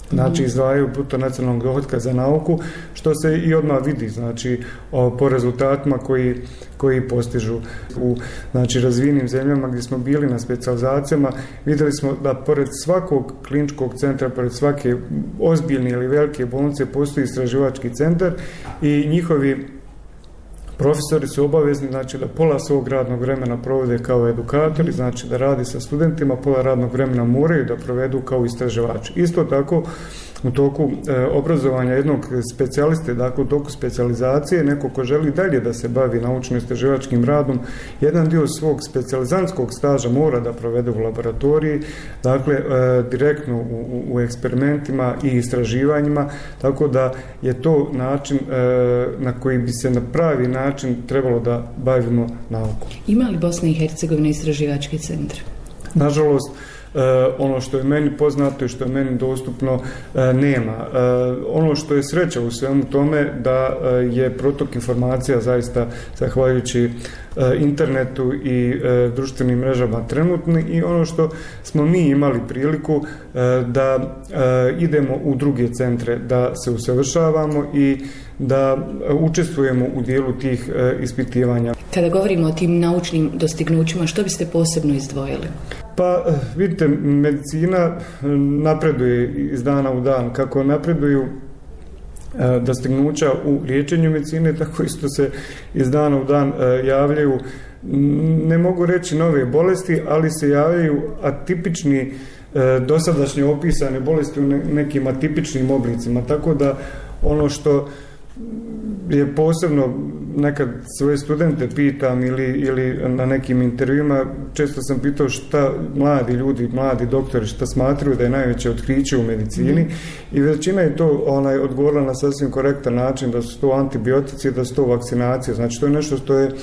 Znači izdvajaju bruto nacionalnog dohotka za nauku, što se i odmah vidi, znači o, po rezultatima koji, koji postižu u znači, razvijenim zemljama gdje smo bili na specijalizacijama. Vidjeli smo da pored svakog kliničkog centra, pored svake ozbiljne ili velike bolnice postoji istraživački centar i njihovi profesori su obavezni, znači da pola svog radnog vremena provode kao edukatori, znači da radi sa studentima, pola radnog vremena moraju da provedu kao istraživači. Isto tako u toku e, obrazovanja jednog specijaliste, dakle u toku specijalizacije, neko ko želi dalje da se bavi naučno-istraživačkim radom, jedan dio svog specijalizantskog staža mora da provede u laboratoriji, dakle e, direktno u, u eksperimentima i istraživanjima, tako da je to način e, na koji bi se na pravi način trebalo da bavimo naukom. Ima li Bosna i Hercegovina istraživački centar? Nažalost, Uh, ono što je meni poznato i što je meni dostupno uh, nema. Uh, ono što je sreća u svemu tome da uh, je protok informacija zaista zahvaljujući uh, internetu i uh, društvenim mrežama trenutni i ono što smo mi imali priliku uh, da uh, idemo u druge centre, da se usavršavamo i da učestvujemo u dijelu tih uh, ispitivanja. Kada govorimo o tim naučnim dostignućima, što biste posebno izdvojili? Pa, vidite, medicina napreduje iz dana u dan. Kako napreduju dostignuća u liječenju medicine, tako isto se iz dana u dan javljaju, ne mogu reći nove bolesti, ali se javljaju atipični dosadašnje opisane bolesti u nekim atipičnim oblicima. Tako da ono što je posebno nekad svoje studente pitam ili, ili na nekim intervjuima, često sam pitao šta mladi ljudi, mladi doktori šta smatraju da je najveće otkriće u medicini mm. i većina je to onaj, odgovorila na sasvim korektan način da su to antibiotici, da su to vakcinacije. Znači to je nešto što je e,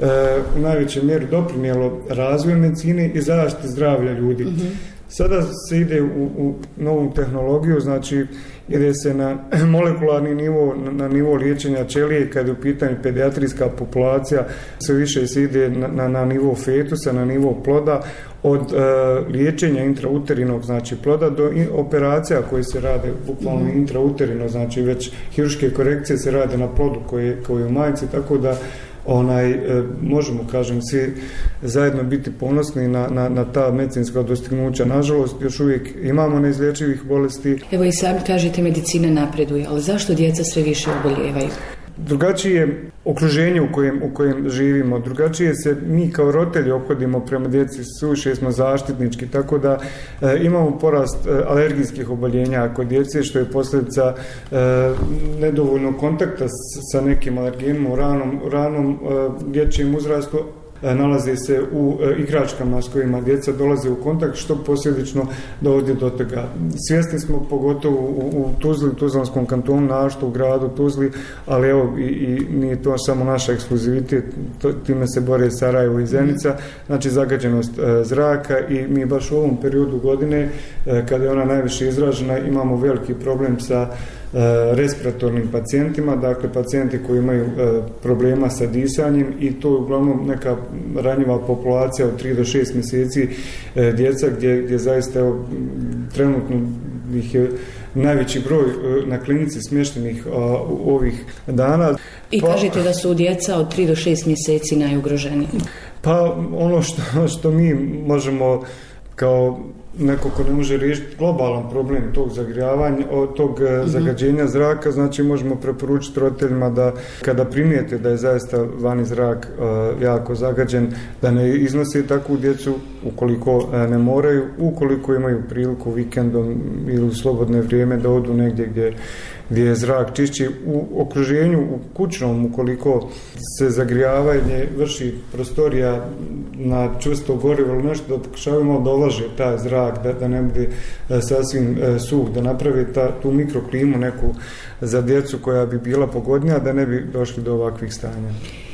u najvećoj mjeri doprinijelo razvoju medicine i zaštiti zdravlja ljudi. Mm-hmm. Sada se ide u, u novu tehnologiju, znači ide se na molekularni nivo, na nivo liječenja ćelije, kad je u pitanju pedijatrijska populacija, sve više se ide na, na, na nivo fetusa, na nivo ploda, od e, liječenja intrauterinog, znači ploda, do in, operacija koje se rade bukvalno mm. intrauterino, znači već hirurške korekcije se rade na plodu koje, koje je u majci, tako da onaj, e, možemo, kažem, svi zajedno biti ponosni na, na, na ta medicinska dostignuća. Nažalost, još uvijek imamo neizlječivih bolesti. Evo i sami kažete medicina napreduje, ali zašto djeca sve više oboljevaju? Drugačije okruženje u kojem, u kojem živimo, drugačije se mi kao roditelji ophodimo prema djeci, suviše smo zaštitnički, tako da e, imamo porast e, alergijskih oboljenja kod djece, što je posljedica e, nedovoljnog kontakta s, sa nekim alergenima u ranom, ranom e, dječjem uzrastu. Nalaze se u e, igračkama s kojima djeca dolaze u kontakt, što posljedično dovodi do toga. Svjesni smo pogotovo u, u Tuzli, u Tuzlanskom kantonu, našto u gradu Tuzli, ali evo i, i nije to samo naša ekskluzivitet, to, time se bore Sarajevo i Zenica, znači zagađenost e, zraka i mi baš u ovom periodu godine, e, kada je ona najviše izražena, imamo veliki problem sa respiratornim pacijentima, dakle pacijenti koji imaju problema sa disanjem i to je uglavnom neka ranjiva populacija od tri do šest mjeseci djeca gdje, gdje zaista evo, trenutno ih je najveći broj na klinici smještenih u ovih dana. I pa, kažete da su djeca od tri do šest mjeseci najugroženiji? Pa ono što, što mi možemo kao neko ko ne može riješiti globalan problem tog zagrijavanja, tog mm-hmm. zagađenja zraka, znači možemo preporučiti roditeljima da kada primijete da je zaista vani zrak uh, jako zagađen, da ne iznose takvu djecu ukoliko uh, ne moraju, ukoliko imaju priliku vikendom ili u slobodne vrijeme da odu negdje gdje gdje je zrak čišći u okruženju, u kućnom, ukoliko se zagrijavanje vrši prostorija na čvrsto gorivo ili nešto, da pokušavamo da ulaže taj zrak, da, da ne bude sasvim suh, da napravi ta, tu mikroklimu neku za djecu koja bi bila pogodnija, da ne bi došli do ovakvih stanja.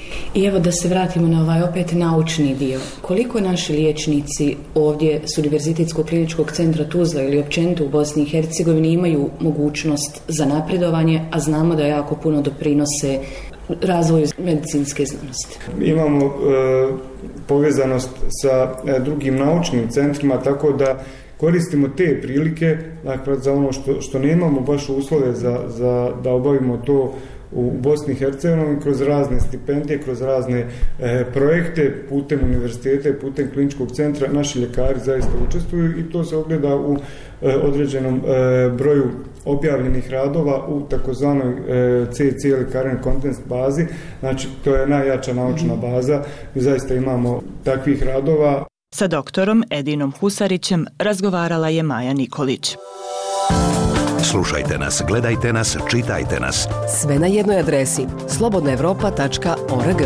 I evo da se vratimo na ovaj opet naučni dio. Koliko naši liječnici ovdje s Univerzitetskog kliničkog centra Tuzla ili općenito u Bosni i Hercegovini imaju mogućnost za napredovanje, a znamo da jako puno doprinose razvoju medicinske znanosti? Imamo e, povezanost sa e, drugim naučnim centrima, tako da koristimo te prilike, dakle, za ono što, što nemamo baš uslove za, za da obavimo to u Bosni i Hercegovini, kroz razne stipendije, kroz razne e, projekte, putem univerziteta, putem kliničkog centra, naši ljekari zaista učestvuju i to se ogleda u e, određenom e, broju objavljenih radova u takozvanoj e, C C ili Current Contents bazi, znači to je najjača naučna baza i zaista imamo takvih radova. Sa doktorom Edinom Husarićem razgovarala je Maja Nikolić. Slušajte nas, gledajte nas, čitajte nas. Sve na jednoj adresi slobodna evropa tačka org.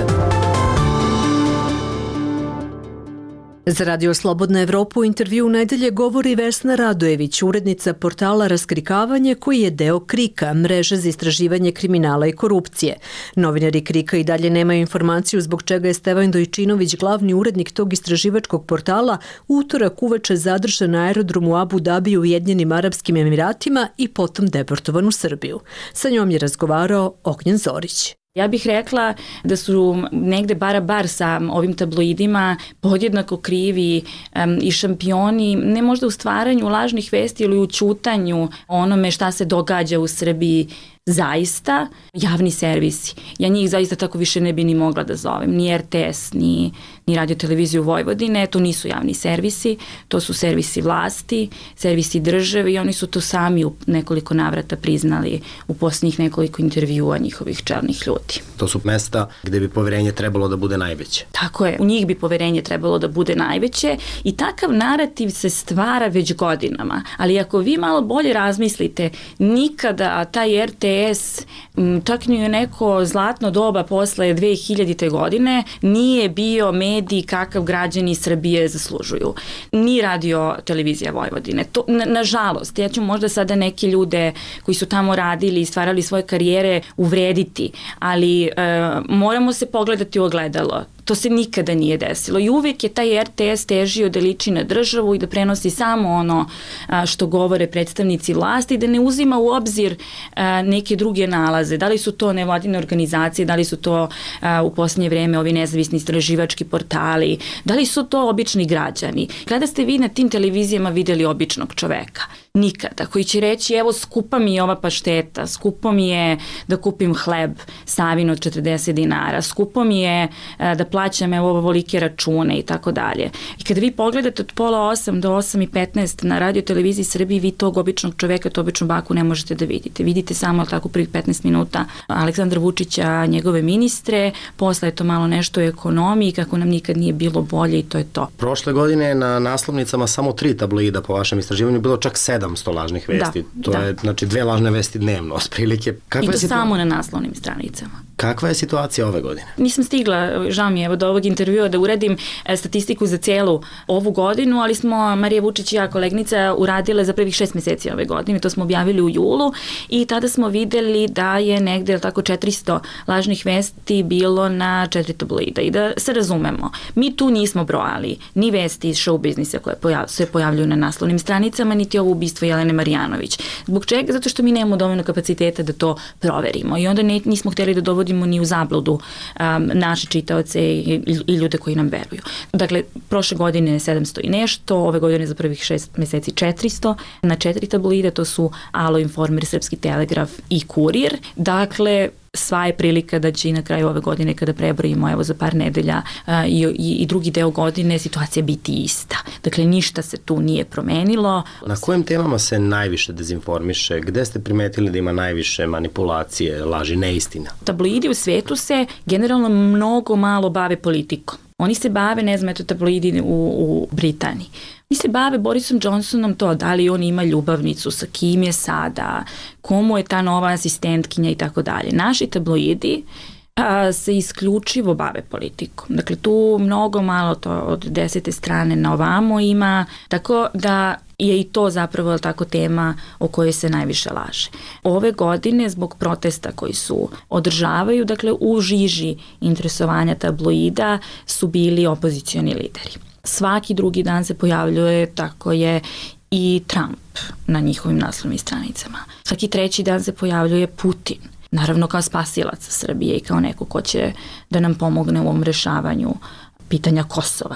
Za Radio Slobodna Evropa u intervju nedelje govori Vesna Radojević, urednica portala Raskrikavanje, koji je deo Krika, mreže za istraživanje kriminala i korupcije. Novinari Krika i dalje nemaju informaciju zbog čega je Stevan Dojčinović, glavni urednik tog istraživačkog portala, utorak uveče zadržan na aerodromu Abu Dhabi u Ujedinjenim Arapskim Emiratima i potom deportovan u Srbiju. Sa njom je razgovarao Ognjen Zorić. Ja bih rekla da su negde bara bar sa ovim tabloidima podjednako krivi um, i šampioni, ne možda u stvaranju lažnih vesti ili u ćutanju onome šta se događa u Srbiji, zaista javni servisi. Ja njih zaista tako više ne bi ni mogla da zovem. Ni R T S, ni, ni Radio Televiziju Vojvodine, to nisu javni servisi, to su servisi vlasti, servisi države i oni su to sami u nekoliko navrata priznali u posljednjih nekoliko intervjua njihovih čelnih ljudi. To su mesta gde bi poverenje trebalo da bude najveće. Tako je, u njih bi poverenje trebalo da bude najveće i takav narativ se stvara već godinama. Ali ako vi malo bolje razmislite, nikada taj R T S, čak ni u neko zlatno doba posle dve hiljadite. godine, nije bio medij kakav građani Srbije zaslužuju. Ni Radio Televizija Vojvodine. To, na, nažalost, ja ću možda sada neke ljude koji su tamo radili i stvarali svoje karijere uvrediti, ali e, moramo se pogledati u ogledalo. To se nikada nije desilo i uvijek je taj R T S težio da liči na državu i da prenosi samo ono što govore predstavnici vlasti i da ne uzima u obzir neke druge nalaze. Da li su to nevladine organizacije, da li su to u posljednje vreme ovi nezavisni istraživački portali, da li su to obični građani. Kada ste vi na tim televizijama vidjeli običnog čoveka? Nikada. Koji će reći, evo skupa mi je ova pašteta, skupo mi je da kupim hleb Savin od četrdeset dinara, skupo mi je da plaćam evo ovolike račune i tako dalje. I kada vi pogledate od pola osam do osam i petnaest na Radio Televiziji Srbiji, vi tog običnog čoveka, to običnu baku ne možete da vidite. Vidite samo tako prvih petnaest minuta Aleksandra Vučića, njegove ministre, posle je to malo nešto u ekonomiji, kako nam nikad nije bilo bolje i to je to. Prošle godine na naslovnicama samo tri tabloida po vašem istraživanju bilo čak sedamsto lažnih vesti. Da, to da. je znači dve lažne vesti dnevno, otprilike. I to samo na naslovnim stranicama. Kakva je situacija ove godine? Nisam stigla, žao mi je evo do ovog intervjua da uradim statistiku za cijelu ovu godinu, ali smo Marija Vučić i ja, kolegnica, uradile za prvih šest mjeseci ove godine. To smo objavili u julu i tada smo videli da je negde tako četiristo lažnih vesti bilo na četiri tabloida. I da se razumemo, mi tu nismo brojali ni vesti iz show biznisa koje pojav, se pojavljuju na naslovnim stranicama, niti ovo ubistvo Jelene Marjanović. Zbog čega? Zato što mi nemamo dovoljno kapaciteta da to proverimo i onda ne, nismo htjeli da dovodimo ni u zabludu um, naše čitaoce i, i, i ljude koji nam veruju. Dakle, prošle godine je sedamsto i nešto, ove godine za prvih šest mjeseci četiristo, na četiri tabloida, to su Alo, Informer, Srpski telegraf i Kurir. Dakle, sva je prilika da će i na kraju ove godine, kada prebrojimo evo za par nedelja uh, i, i, i drugi deo godine, situacija biti ista. Dakle, ništa se tu nije promenilo. Na kojim temama se najviše dezinformiše? Gde ste primetili da ima najviše manipulacije, laži, neistina? Tabloidi u svetu se generalno mnogo malo bave politikom. Oni se bave, ne znam, eto tabloidi u, u Britaniji. Mi se bave Borisom Johnsonom, to da li on ima ljubavnicu, sa kim je sada, komu je ta nova asistentkinja i tako dalje. Naši tabloidi a, se isključivo bave politikom. Dakle, tu mnogo malo to od desete strane na ovamo ima, tako da je i to zapravo tako tema o kojoj se najviše laže. Ove godine, zbog protesta koji su održavaju, dakle u žiži interesovanja tabloida su bili opozicioni lideri. Svaki drugi dan se pojavljuje, tako je, i Trump na njihovim naslovnim stranicama. Svaki treći dan se pojavljuje Putin, naravno kao spasilac Srbije i kao neko ko će da nam pomogne u ovom rešavanju pitanja Kosova.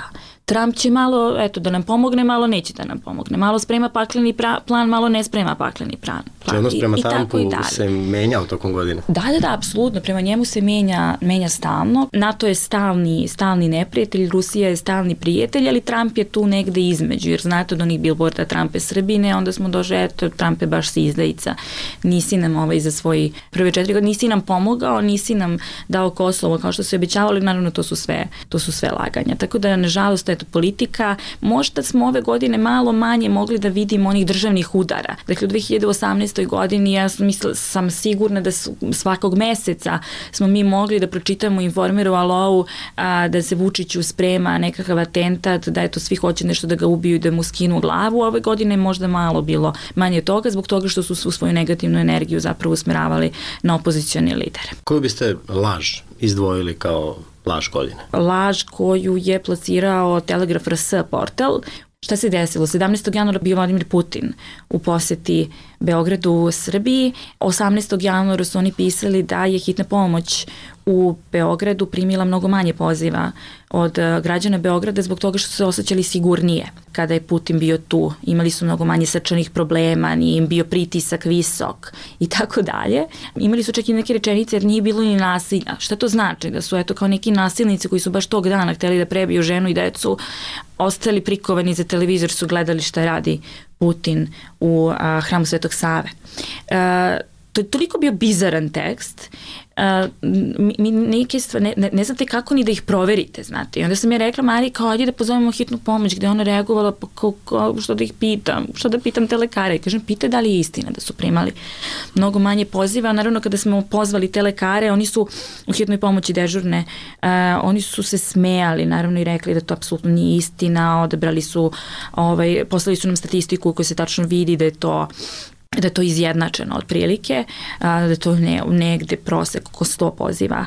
Trump će malo, eto, da nam pomogne, malo neće da nam pomogne. Malo sprema pakleni pra, plan, malo ne sprema pakleni plan. plan. Odnos prema I, Trumpu i se menjao tokom godine? Da, da, da, apsolutno. Prema njemu se menja, menja stalno. NATO je stalni, stalni neprijatelj, Rusija je stalni prijatelj, ali Trump je tu negde između, jer znate od onih billboarda Trump je Srbine, onda smo došli, eto, Trump je baš si izdajica. Nisi nam ovaj za svoji prve četiri godine, nisi nam pomogao, nisi nam dao Kosovo, kao što su obećavali, naravno to su sve, to su sve laganja. Tako da, nažalost, eto, politika, možda smo ove godine malo manje mogli da vidimo onih državnih udara. Dakle, u dve hiljade osamnaestoj godini ja sam, misla, sam sigurna da su, svakog meseca smo mi mogli da pročitamo Informeru Alou a, da se Vučiću sprema nekakav atentat, da eto svi hoće nešto da ga ubiju i da mu skinu glavu. Ove godine je možda malo bilo manje toga, zbog toga što su svu svoju negativnu energiju zapravo usmeravali na opozicioni lidere. Koju biste laž izdvojili kao laž godine? Laž koju je plasirao Telegraf R S portal. Šta se desilo? sedamnaestog januara bio Vladimir Putin u poseti Beogradu, Srbiji. osamnaestog januara su oni pisali da je hitna pomoć u Beogradu primila mnogo manje poziva od građana Beograda zbog toga što su se osjećali sigurnije kada je Putin bio tu. Imali su mnogo manje srčanih problema, nije im bio pritisak visok i tako dalje. Imali su čak i neke rečenice jer nije bilo ni nasilja. Šta to znači? Da su eto kao neki nasilnici koji su baš tog dana hteli da prebiju ženu i decu, ostali prikovani za televizor, su gledali šta radi Putin u a, hramu Svetog Save. A, to je toliko bio bizaran tekst, Uh, mi, mi neke stvari, ne, ne, ne znate kako ni da ih proverite, znate. I onda sam ja rekla Mariji, kao, ajde da pozovemo hitnu pomoć, gde ona reagovala, pa kao, kao, što da ih pitam, što da pitam te lekare. I kažem, pita da li je istina da su primali mnogo manje poziva. Naravno, kada smo pozvali te lekare, oni su u hitnoj pomoći dežurne, uh, oni su se smejali, naravno, i rekli da to apsolutno nije istina, odebrali su, ovaj, poslali su nam statistiku koja se tačno vidi da je to da je to izjednačeno otprilike, da je to ne, negde prosek oko sto poziva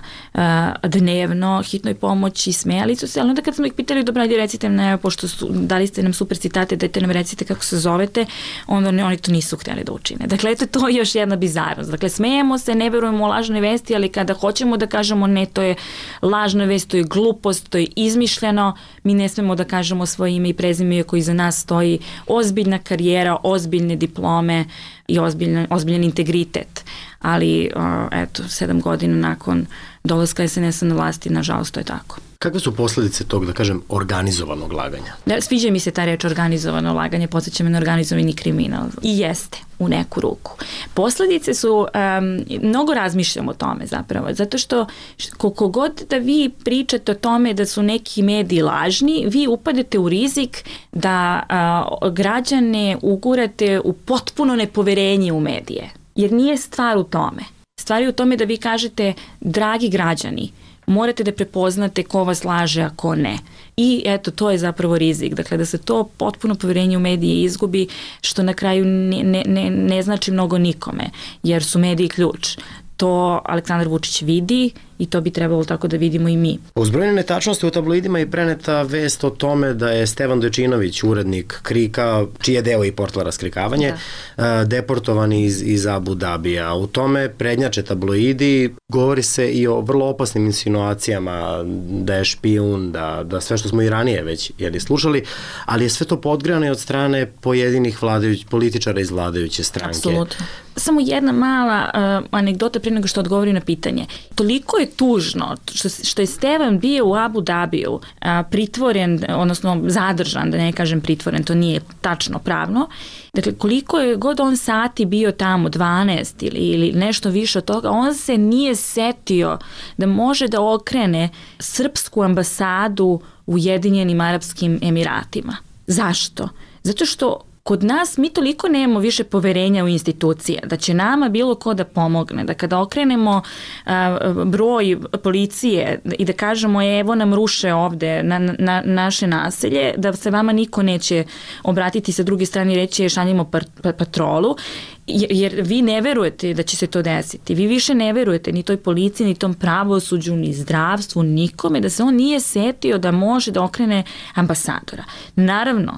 dnevno hitnoj pomoći, smejali su se, ali onda kad smo ih pitali, dobro, ajde recite nam, pošto su, dali ste nam super citate, dajte nam recite kako se zovete, onda ne, oni to nisu hteli da učine. Dakle, eto, to je još jedna bizarnost. Dakle, smejemo se, ne verujemo u lažne vesti, ali kada hoćemo da kažemo ne, to je lažna vest, to je glupost, to je izmišljeno, mi ne smemo da kažemo svoje ime i prezime koji za nas stoji ozbiljna karijera, ozbiljne diplome i ozbiljan, ozbiljan integritet. Ali, o, eto, sedam godina nakon dolaska S N S-a na vlasti, nažalost, to je tako. Kakve su posledice tog, da kažem, organizovanog laganja? Da, sviđa mi se ta reč organizovano laganje, podsjeća me na organizovani kriminal. I jeste, u neku ruku. Posledice su, um, mnogo razmišljam o tome zapravo, zato što koliko god da vi pričate o tome da su neki mediji lažni, vi upadete u rizik da uh, građane ugurate u potpuno nepoverenje u medije. Jer nije stvar u tome. Stvar je u tome da vi kažete, dragi građani, morate da prepoznate ko vas laže, a ko ne. I eto, to je zapravo rizik. Dakle, da se to potpuno poverenje u medije izgubi, što na kraju ne, ne, ne, ne znači mnogo nikome, jer su mediji ključ. To Aleksandar Vučić vidi i to bi trebalo tako da vidimo i mi. Uz brojne netačnosti u tabloidima je preneta vest o tome da je Stevan Dojčinović, urednik Krika, čiji je deo i portala Raskrikavanje, da. deportovan iz, iz Abu Dabija. U tome prednjače tabloidi, govori se i o vrlo opasnim insinuacijama da je špijun, da, da sve što smo i ranije već jeli, slušali, ali je sve to podgrano od strane pojedinih vladajuć, političara iz vladajuće stranke. Apsolutno. Samo jedna mala uh, anegdota prije nego što odgovori na pitanje. Toliko je tužno što, što je Stevan bio u Abu Dabiju uh, pritvoren, odnosno zadržan, da ne kažem pritvoren, to nije tačno pravno. Dakle, koliko je god on sati bio tamo, dvanaest ili, ili nešto više od toga, on se nije setio da može da okrene srpsku ambasadu u Ujedinjenim Arapskim Emiratima. Zašto? Zato što kod nas mi toliko nemamo više poverenja u institucije, da će nama bilo ko da pomogne, da kada okrenemo a, broj policije i da kažemo evo nam ruše ovde na, na naše naselje, da se vama niko neće obratiti sa druge strane i reći šaljimo patrolu, jer vi ne verujete da će se to desiti. Vi više ne verujete ni toj policiji, ni tom pravosuđu, ni zdravstvu, nikome, da se on nije setio da može da okrene ambasadora. Naravno,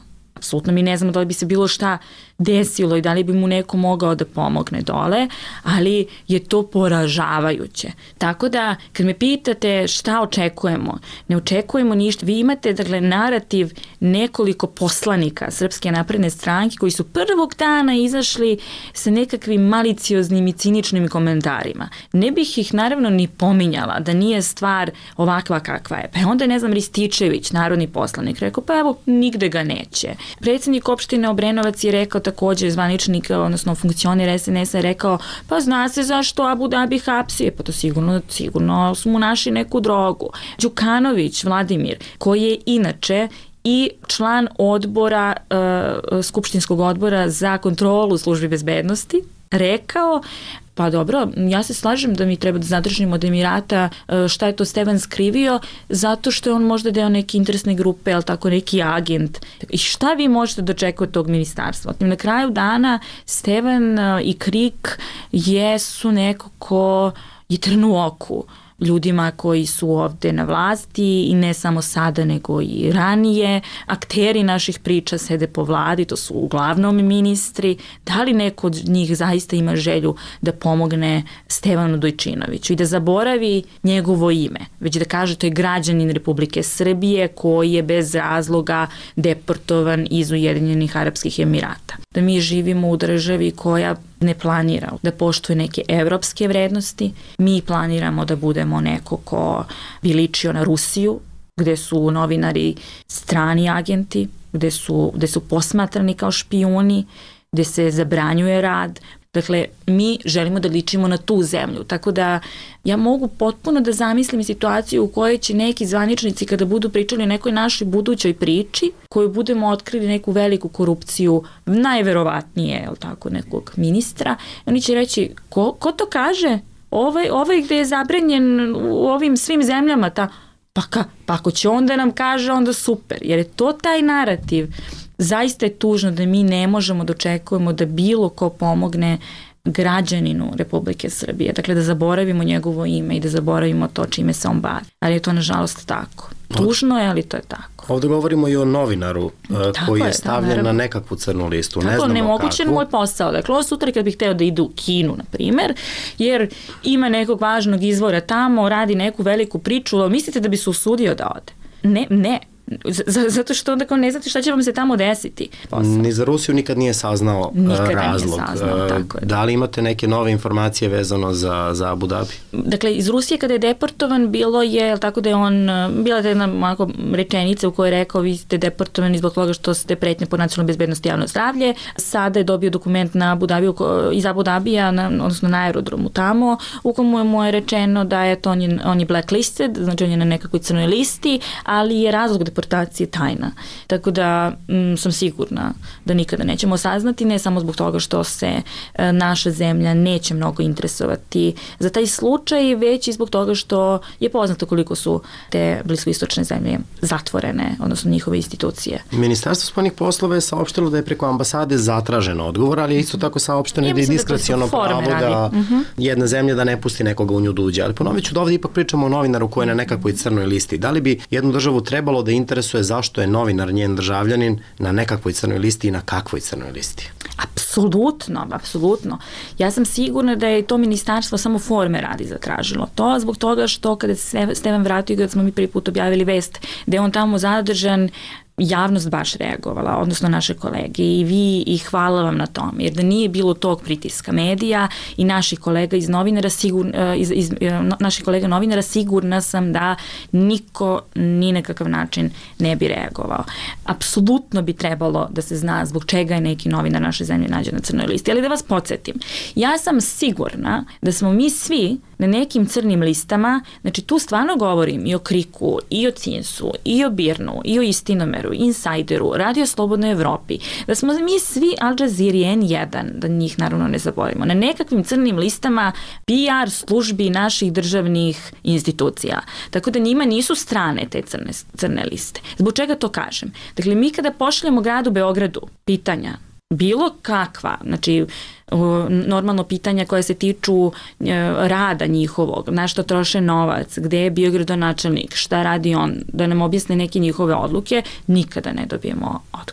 apsolutno mi ne znamo da li bi se bilo šta desilo i da li bi mu neko mogao da pomogne dole, ali je to poražavajuće. Tako da, kad me pitate šta očekujemo, ne očekujemo ništa. Vi imate, dakle, narativ nekoliko poslanika Srpske napredne stranke koji su prvog dana izašli sa nekakvim malicioznim i ciničnim komentarima. Ne bih ih naravno ni pominjala da nije stvar ovakva kakva je. Pa onda, ne znam, Rističević, narodni poslanik, rekao, pa evo, nigde ga neće. Predsjednik opštine Obrenovac je rekao također, zvaničnik, odnosno funkcioner es en es-a je rekao, pa zna se zašto Abu Dhabi hapsi, pa to sigurno, sigurno su mu našli neku drogu. Đukanović Vladimir, koji je inače i član odbora, uh, Skupštinskog odbora za kontrolu službi bezbednosti, rekao, pa dobro, ja se slažem da mi treba da zadržimo od Emirata šta je to Stevan skrivio, zato što je on možda deo neke interesne grupe, ali tako neki agent. I šta vi možete da očekujete od tog ministarstva? Na kraju dana Stevan i Krik jesu neko ko je trn u oku ljudima koji su ovde na vlasti i ne samo sada nego i ranije. Akteri naših priča sede po vladi, to su uglavnom ministri. Da li neko od njih zaista ima želju da pomogne Stevanu Dojčinoviću i da zaboravi njegovo ime, već da kaže to je građanin Republike Srbije koji je bez razloga deportovan iz Ujedinjenih Arapskih Emirata. Da mi živimo u državi koja ne planira da poštuje neke evropske vrednosti. Mi planiramo da budemo neko ko bi ličio na Rusiju, gde su novinari strani agenti, gde su, gde su posmatrani kao špijuni, gde se zabranjuje rad. Dakle, mi želimo da ličimo na tu zemlju, tako da ja mogu potpuno da zamislim situaciju u kojoj će neki zvaničnici kada budu pričali o nekoj našoj budućoj priči, koju budemo otkrili neku veliku korupciju, najverovatnije, je li tako, nekog ministra, oni će reći, ko, ko to kaže? Ovaj, ovaj gde je zabranjen u ovim svim zemljama, ta, pa, ka, pa ako će on da nam kaže, onda super, jer je to taj narativ. Zaista je tužno da mi ne možemo da očekujemo da bilo ko pomogne građaninu Republike Srbije. Dakle, da zaboravimo njegovo ime i da zaboravimo to čime se on bavi. Ali je to nažalost tako. Tužno je, ali to je tako. Ovdje govorimo i o novinaru tako koji je, je stavljen da, na nekakvu crnu listu. Tako, ne znamo nemogućen moj posao. Dakle, ovo sutra kad bih hteo da ide u Kinu, na primjer, jer ima nekog važnog izvora tamo, radi neku veliku priču, mislite da bi se usudio da ode? Ne, ne. Z- zato što onda kao ne znate šta će vam se tamo desiti. Posao. Ni za Rusiju nikad nije saznao nikad razlog. Nije saznao, tako je. Da li imate neke nove informacije vezano za, za Abu Dhabi? Dakle, iz Rusije kada je deportovan bilo je, tako da je on, bila je jedna onako rečenica u kojoj je rekao vi ste deportovani zbog toga što ste pretnje po nacionalnoj bezbednosti i javno zdravlje. Sada je dobio dokument na Abu Dhabi, iz Abu Dhabija, na, odnosno na aerodromu tamo, u komu mu je rečeno da je to on je, on je blacklisted, znači on je na nekakvoj crnoj listi, ali je razlog deportacije tajna. Tako da m, sam sigurna da nikada nećemo saznati, ne samo zbog toga što se e, naša zemlja neće mnogo interesovati za taj slučaj, već i zbog toga što je poznato koliko su te bliskoistočne zemlje zatvorene, odnosno njihove institucije. Ministarstvo spoljnih poslova je saopštilo da je preko ambasade zatražen odgovor, ali je isto tako saopšteno da je diskreciono pravo da uh-huh. jedna zemlja da ne pusti nekoga u nju da uđe. Ali ponovit ću da ovdje ipak pričamo o novinaru koji je na nekakvoj crnoj listi. Da li bi jednu državu trebalo da interesuje zašto je novinar njen državljanin na nekakvoj crnoj listi i na kakvoj crnoj listi? Apsolutno, apsolutno. Ja sam sigurna da je to ministarstvo samo forme radi zatražilo. To zbog toga što kada se Stevan vratio i kada smo mi prvi put objavili vest da je on tamo zadržan, javnost baš reagovala, odnosno naše kolege i vi i hvala vam na tom, jer da nije bilo tog pritiska medija i naših kolega iz novinara sigurno, iz, iz, naših kolega novinara sigurna sam da niko ni na kakav način ne bi reagovao. Apsolutno bi trebalo da se zna zbog čega je neki novinar naše zemlje nađen na crnoj listi. Ali da vas podsjetim, ja sam sigurna da smo mi svi na nekim crnim listama, znači tu stvarno govorim i o Kriku, i o Cinsu, i o Birnu, i o Istinomeru, Insajderu, Radio Slobodnoj Evropi, da smo mi svi Al Jazeera en jedan, da njih naravno ne zaboravimo, na nekakvim crnim listama P R službi naših državnih institucija. Tako da njima nisu strane te crne, crne liste. Zbog čega to kažem? Dakle, mi kada pošaljemo gradu Beogradu pitanja, bilo kakva, znači normalno pitanja koja se tiču e, rada njihovog, na što troše novac, gde je bio gradonačelnik, šta radi on, da nam objasne neke njihove odluke, nikada ne dobijemo odgovor.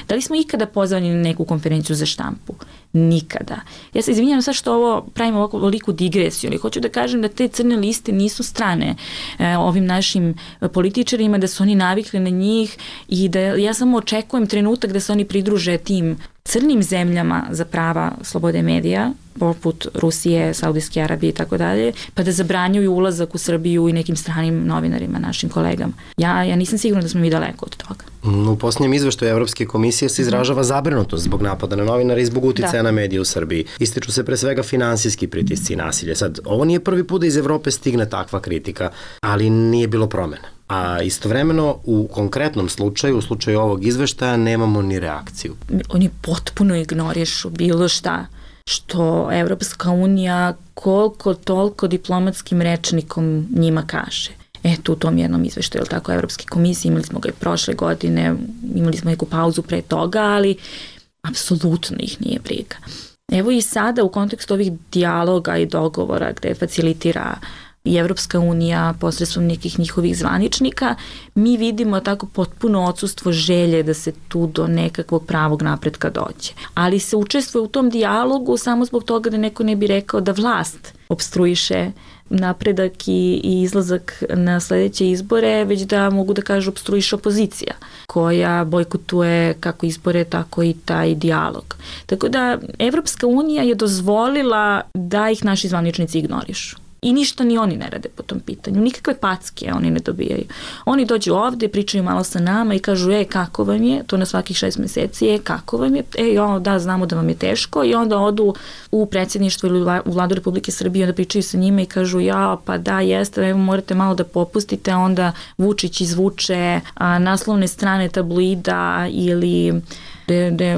Da li smo ikada pozvani na neku konferenciju za štampu? Nikada. Ja se izvinjam sad što ovo pravimo ovako veliku digresiju, ali hoću da kažem da te crne liste nisu strane e, ovim našim političarima, da su oni navikli na njih i da ja samo očekujem trenutak da se oni pridruže tim crnim zemljama za prava slobode medija, poput Rusije, Saudijske Arabije i tako dalje, pa da zabranjuju ulazak u Srbiju i nekim stranim novinarima, našim kolegama. Ja, ja nisam sigurna da smo mi daleko od toga. U posljednjem izveštaju Evropske komisije se izražava zabrinutost zbog napada na novinara i zbog uticaja na medije u Srbiji. Ističu se pre svega finansijski pritisci i nasilje. Sad, ovo nije prvi put da iz Evrope stigne takva kritika, ali nije bilo promena. A istovremeno u konkretnom slučaju, u slučaju ovog izveštaja, nemamo ni reakciju. Oni potpuno ignorišu bilo šta što Evropska unija koliko toliko diplomatskim rečnikom njima kaže. Eto, u tom jednom izveštaju, ili tako, Evropske komisije, imali smo ga i prošle godine, imali smo neku pauzu pre toga, ali apsolutno ih nije briga. Evo i sada u kontekstu ovih dijaloga i dogovora gde facilitira i Evropska unija posredstvom nekih njihovih zvaničnika, mi vidimo tako potpuno odsustvo želje da se tu do nekakvog pravog napretka dođe. Ali se učestvuje u tom dijalogu samo zbog toga da neko ne bi rekao da vlast obstruiše napredak i, i izlazak na sledeće izbore, već da mogu da kažu obstruiše opozicija, koja bojkotuje kako izbore, tako i taj dijalog. Tako da Evropska unija je dozvolila da ih naši zvaničnici ignorišu. I ništa ni oni ne rade po tom pitanju. Nikakve packe oni ne dobijaju. Oni dođu ovde, pričaju malo sa nama i kažu, e, kako vam je, to na svakih šest meseci, e, kako vam je, e, jo, da, znamo da vam je teško, i onda odu u predsjedništvo ili u Vladu Republike Srbije, onda pričaju sa njima i kažu, ja, pa da, jeste, evo, morate malo da popustite, onda Vučić izvuče a, naslovne strane tabloida ili gde, gde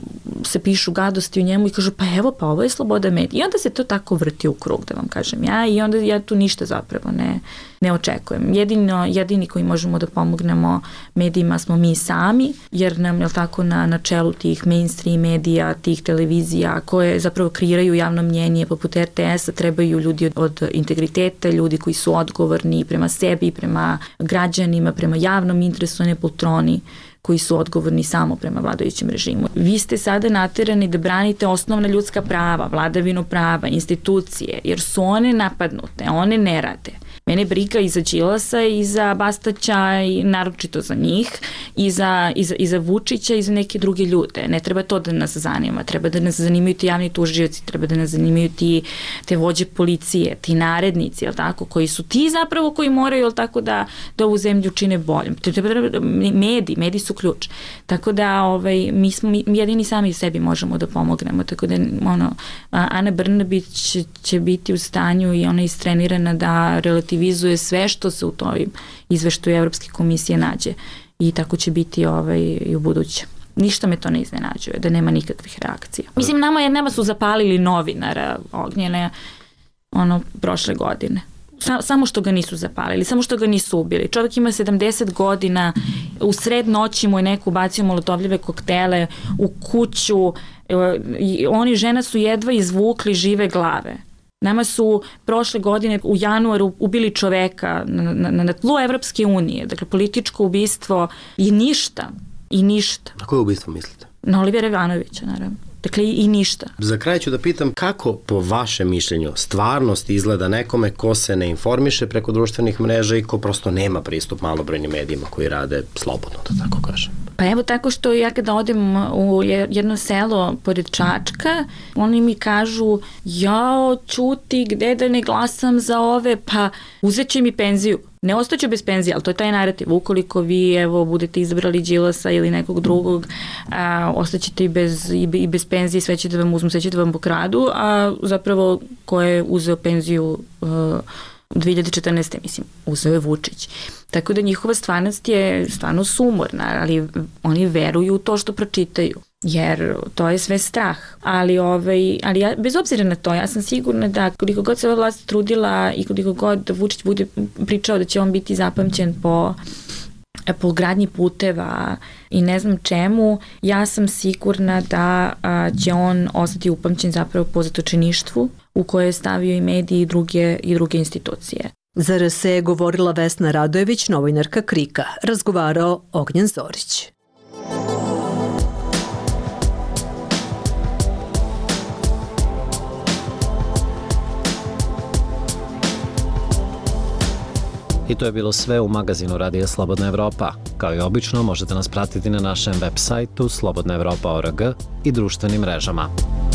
se pišu gadosti u njemu i kažu, pa evo, pa ovo je sloboda medija. I onda se to tako vrti u krug, da vam kažem ja, i onda ja tu ništa zapravo ne, ne očekujem. Jedino, jedini koji možemo da pomognemo medijima smo mi sami, jer nam, je tako, na, na čelu tih mainstream medija, tih televizija koje zapravo kreiraju javno mnjenje poput er te es-a, trebaju ljudi od, od integriteta, ljudi koji su odgovorni prema sebi, prema građanima, prema javnom interesu, ne poltroni koji su odgovorni samo prema vladajućem režimu. Vi ste sada naterani da branite osnovna ljudska prava, vladavinu prava, institucije, jer su one napadnute, one ne rade. Mene briga i za Đilasa i za Bastaća i naročito za njih i za, i, za, i za Vučića i za neke druge ljude. Ne treba to da nas zanima, treba da nas zanimaju ti javni tužioci, treba da nas zanimaju ti, te vođe policije, ti narednici, jel tako, koji su ti zapravo koji moraju, jel tako, da, da ovu zemlju čine boljom. Mediji, mediji su ključ. Tako da ovaj, mi, smo, mi jedini sami sebi možemo da pomognemo. Tako da ono, Ana Brnabić će biti u stanju i ona je istrenirana da relativizuje sve što se u toj izveštaju Evropske komisije nađe. I tako će biti ovaj, i u buduće. Ništa me to ne iznenađuje, da nema nikakvih reakcija. Mislim, nama, je, nama su zapalili novinara Ognjene ono, prošle godine. Sa, samo što ga nisu zapalili, samo što ga nisu ubili. Čovjek ima sedamdeset godina, u sred noći mu je neko bacio molotovljive koktele u kuću, i oni žena su jedva izvukli žive glave. Nama su prošle godine u januaru ubili čoveka na, na, na tlu Evropske unije, dakle političko ubistvo i ništa, i ništa. Na koje ubistvo mislite? Na Olivera Ivanovića, naravno. Dakle, i ništa. Za kraj ću da pitam kako, po vašem mišljenju, stvarnost izgleda nekome ko se ne informiše preko društvenih mreža i ko prosto nema pristup malobrojnim medijima koji rade slobodno, da tako kažem. Pa evo tako što ja kada odem u jedno selo pored Čačka, oni mi kažu, jao, čuti, gde da ne glasam za ove, pa uzet će mi penziju. Ne ostaću bez penzije, ali to je taj narativ. Ukoliko vi, evo, budete izabrali Đilasa ili nekog drugog, a, ostaćete i bez, i, i bez penzije, sve će da vam uzmu, sve će da vam pokradu, a zapravo ko je uzeo penziju uh, dve hiljade četrnaeste. mislim, uzeo je Vučić. Tako da njihova stvarnost je stvarno sumorna, ali oni veruju u to što pročitaju, jer to je sve strah. Ali, ovaj, ali ja, bez obzira na to, ja sam sigurna da koliko god se ova vlast trudila i koliko god Vučić bude pričao da će on biti zapamćen po po gradnji puteva i ne znam čemu, ja sam sigurna da a, će on ostati upamćen zapravo po zatočeništvu u koje je stavio i mediji i druge, i druge institucije. Za er es e je govorila Vesna Radojević, novinarka Krika. Razgovarao Ognjen Zorić. to je bilo sve u magazinu Radija Slobodna Evropa. Kao i obično, možete nas pratiti na našem web sajtu slobodna evropa tačka org i društvenim mrežama.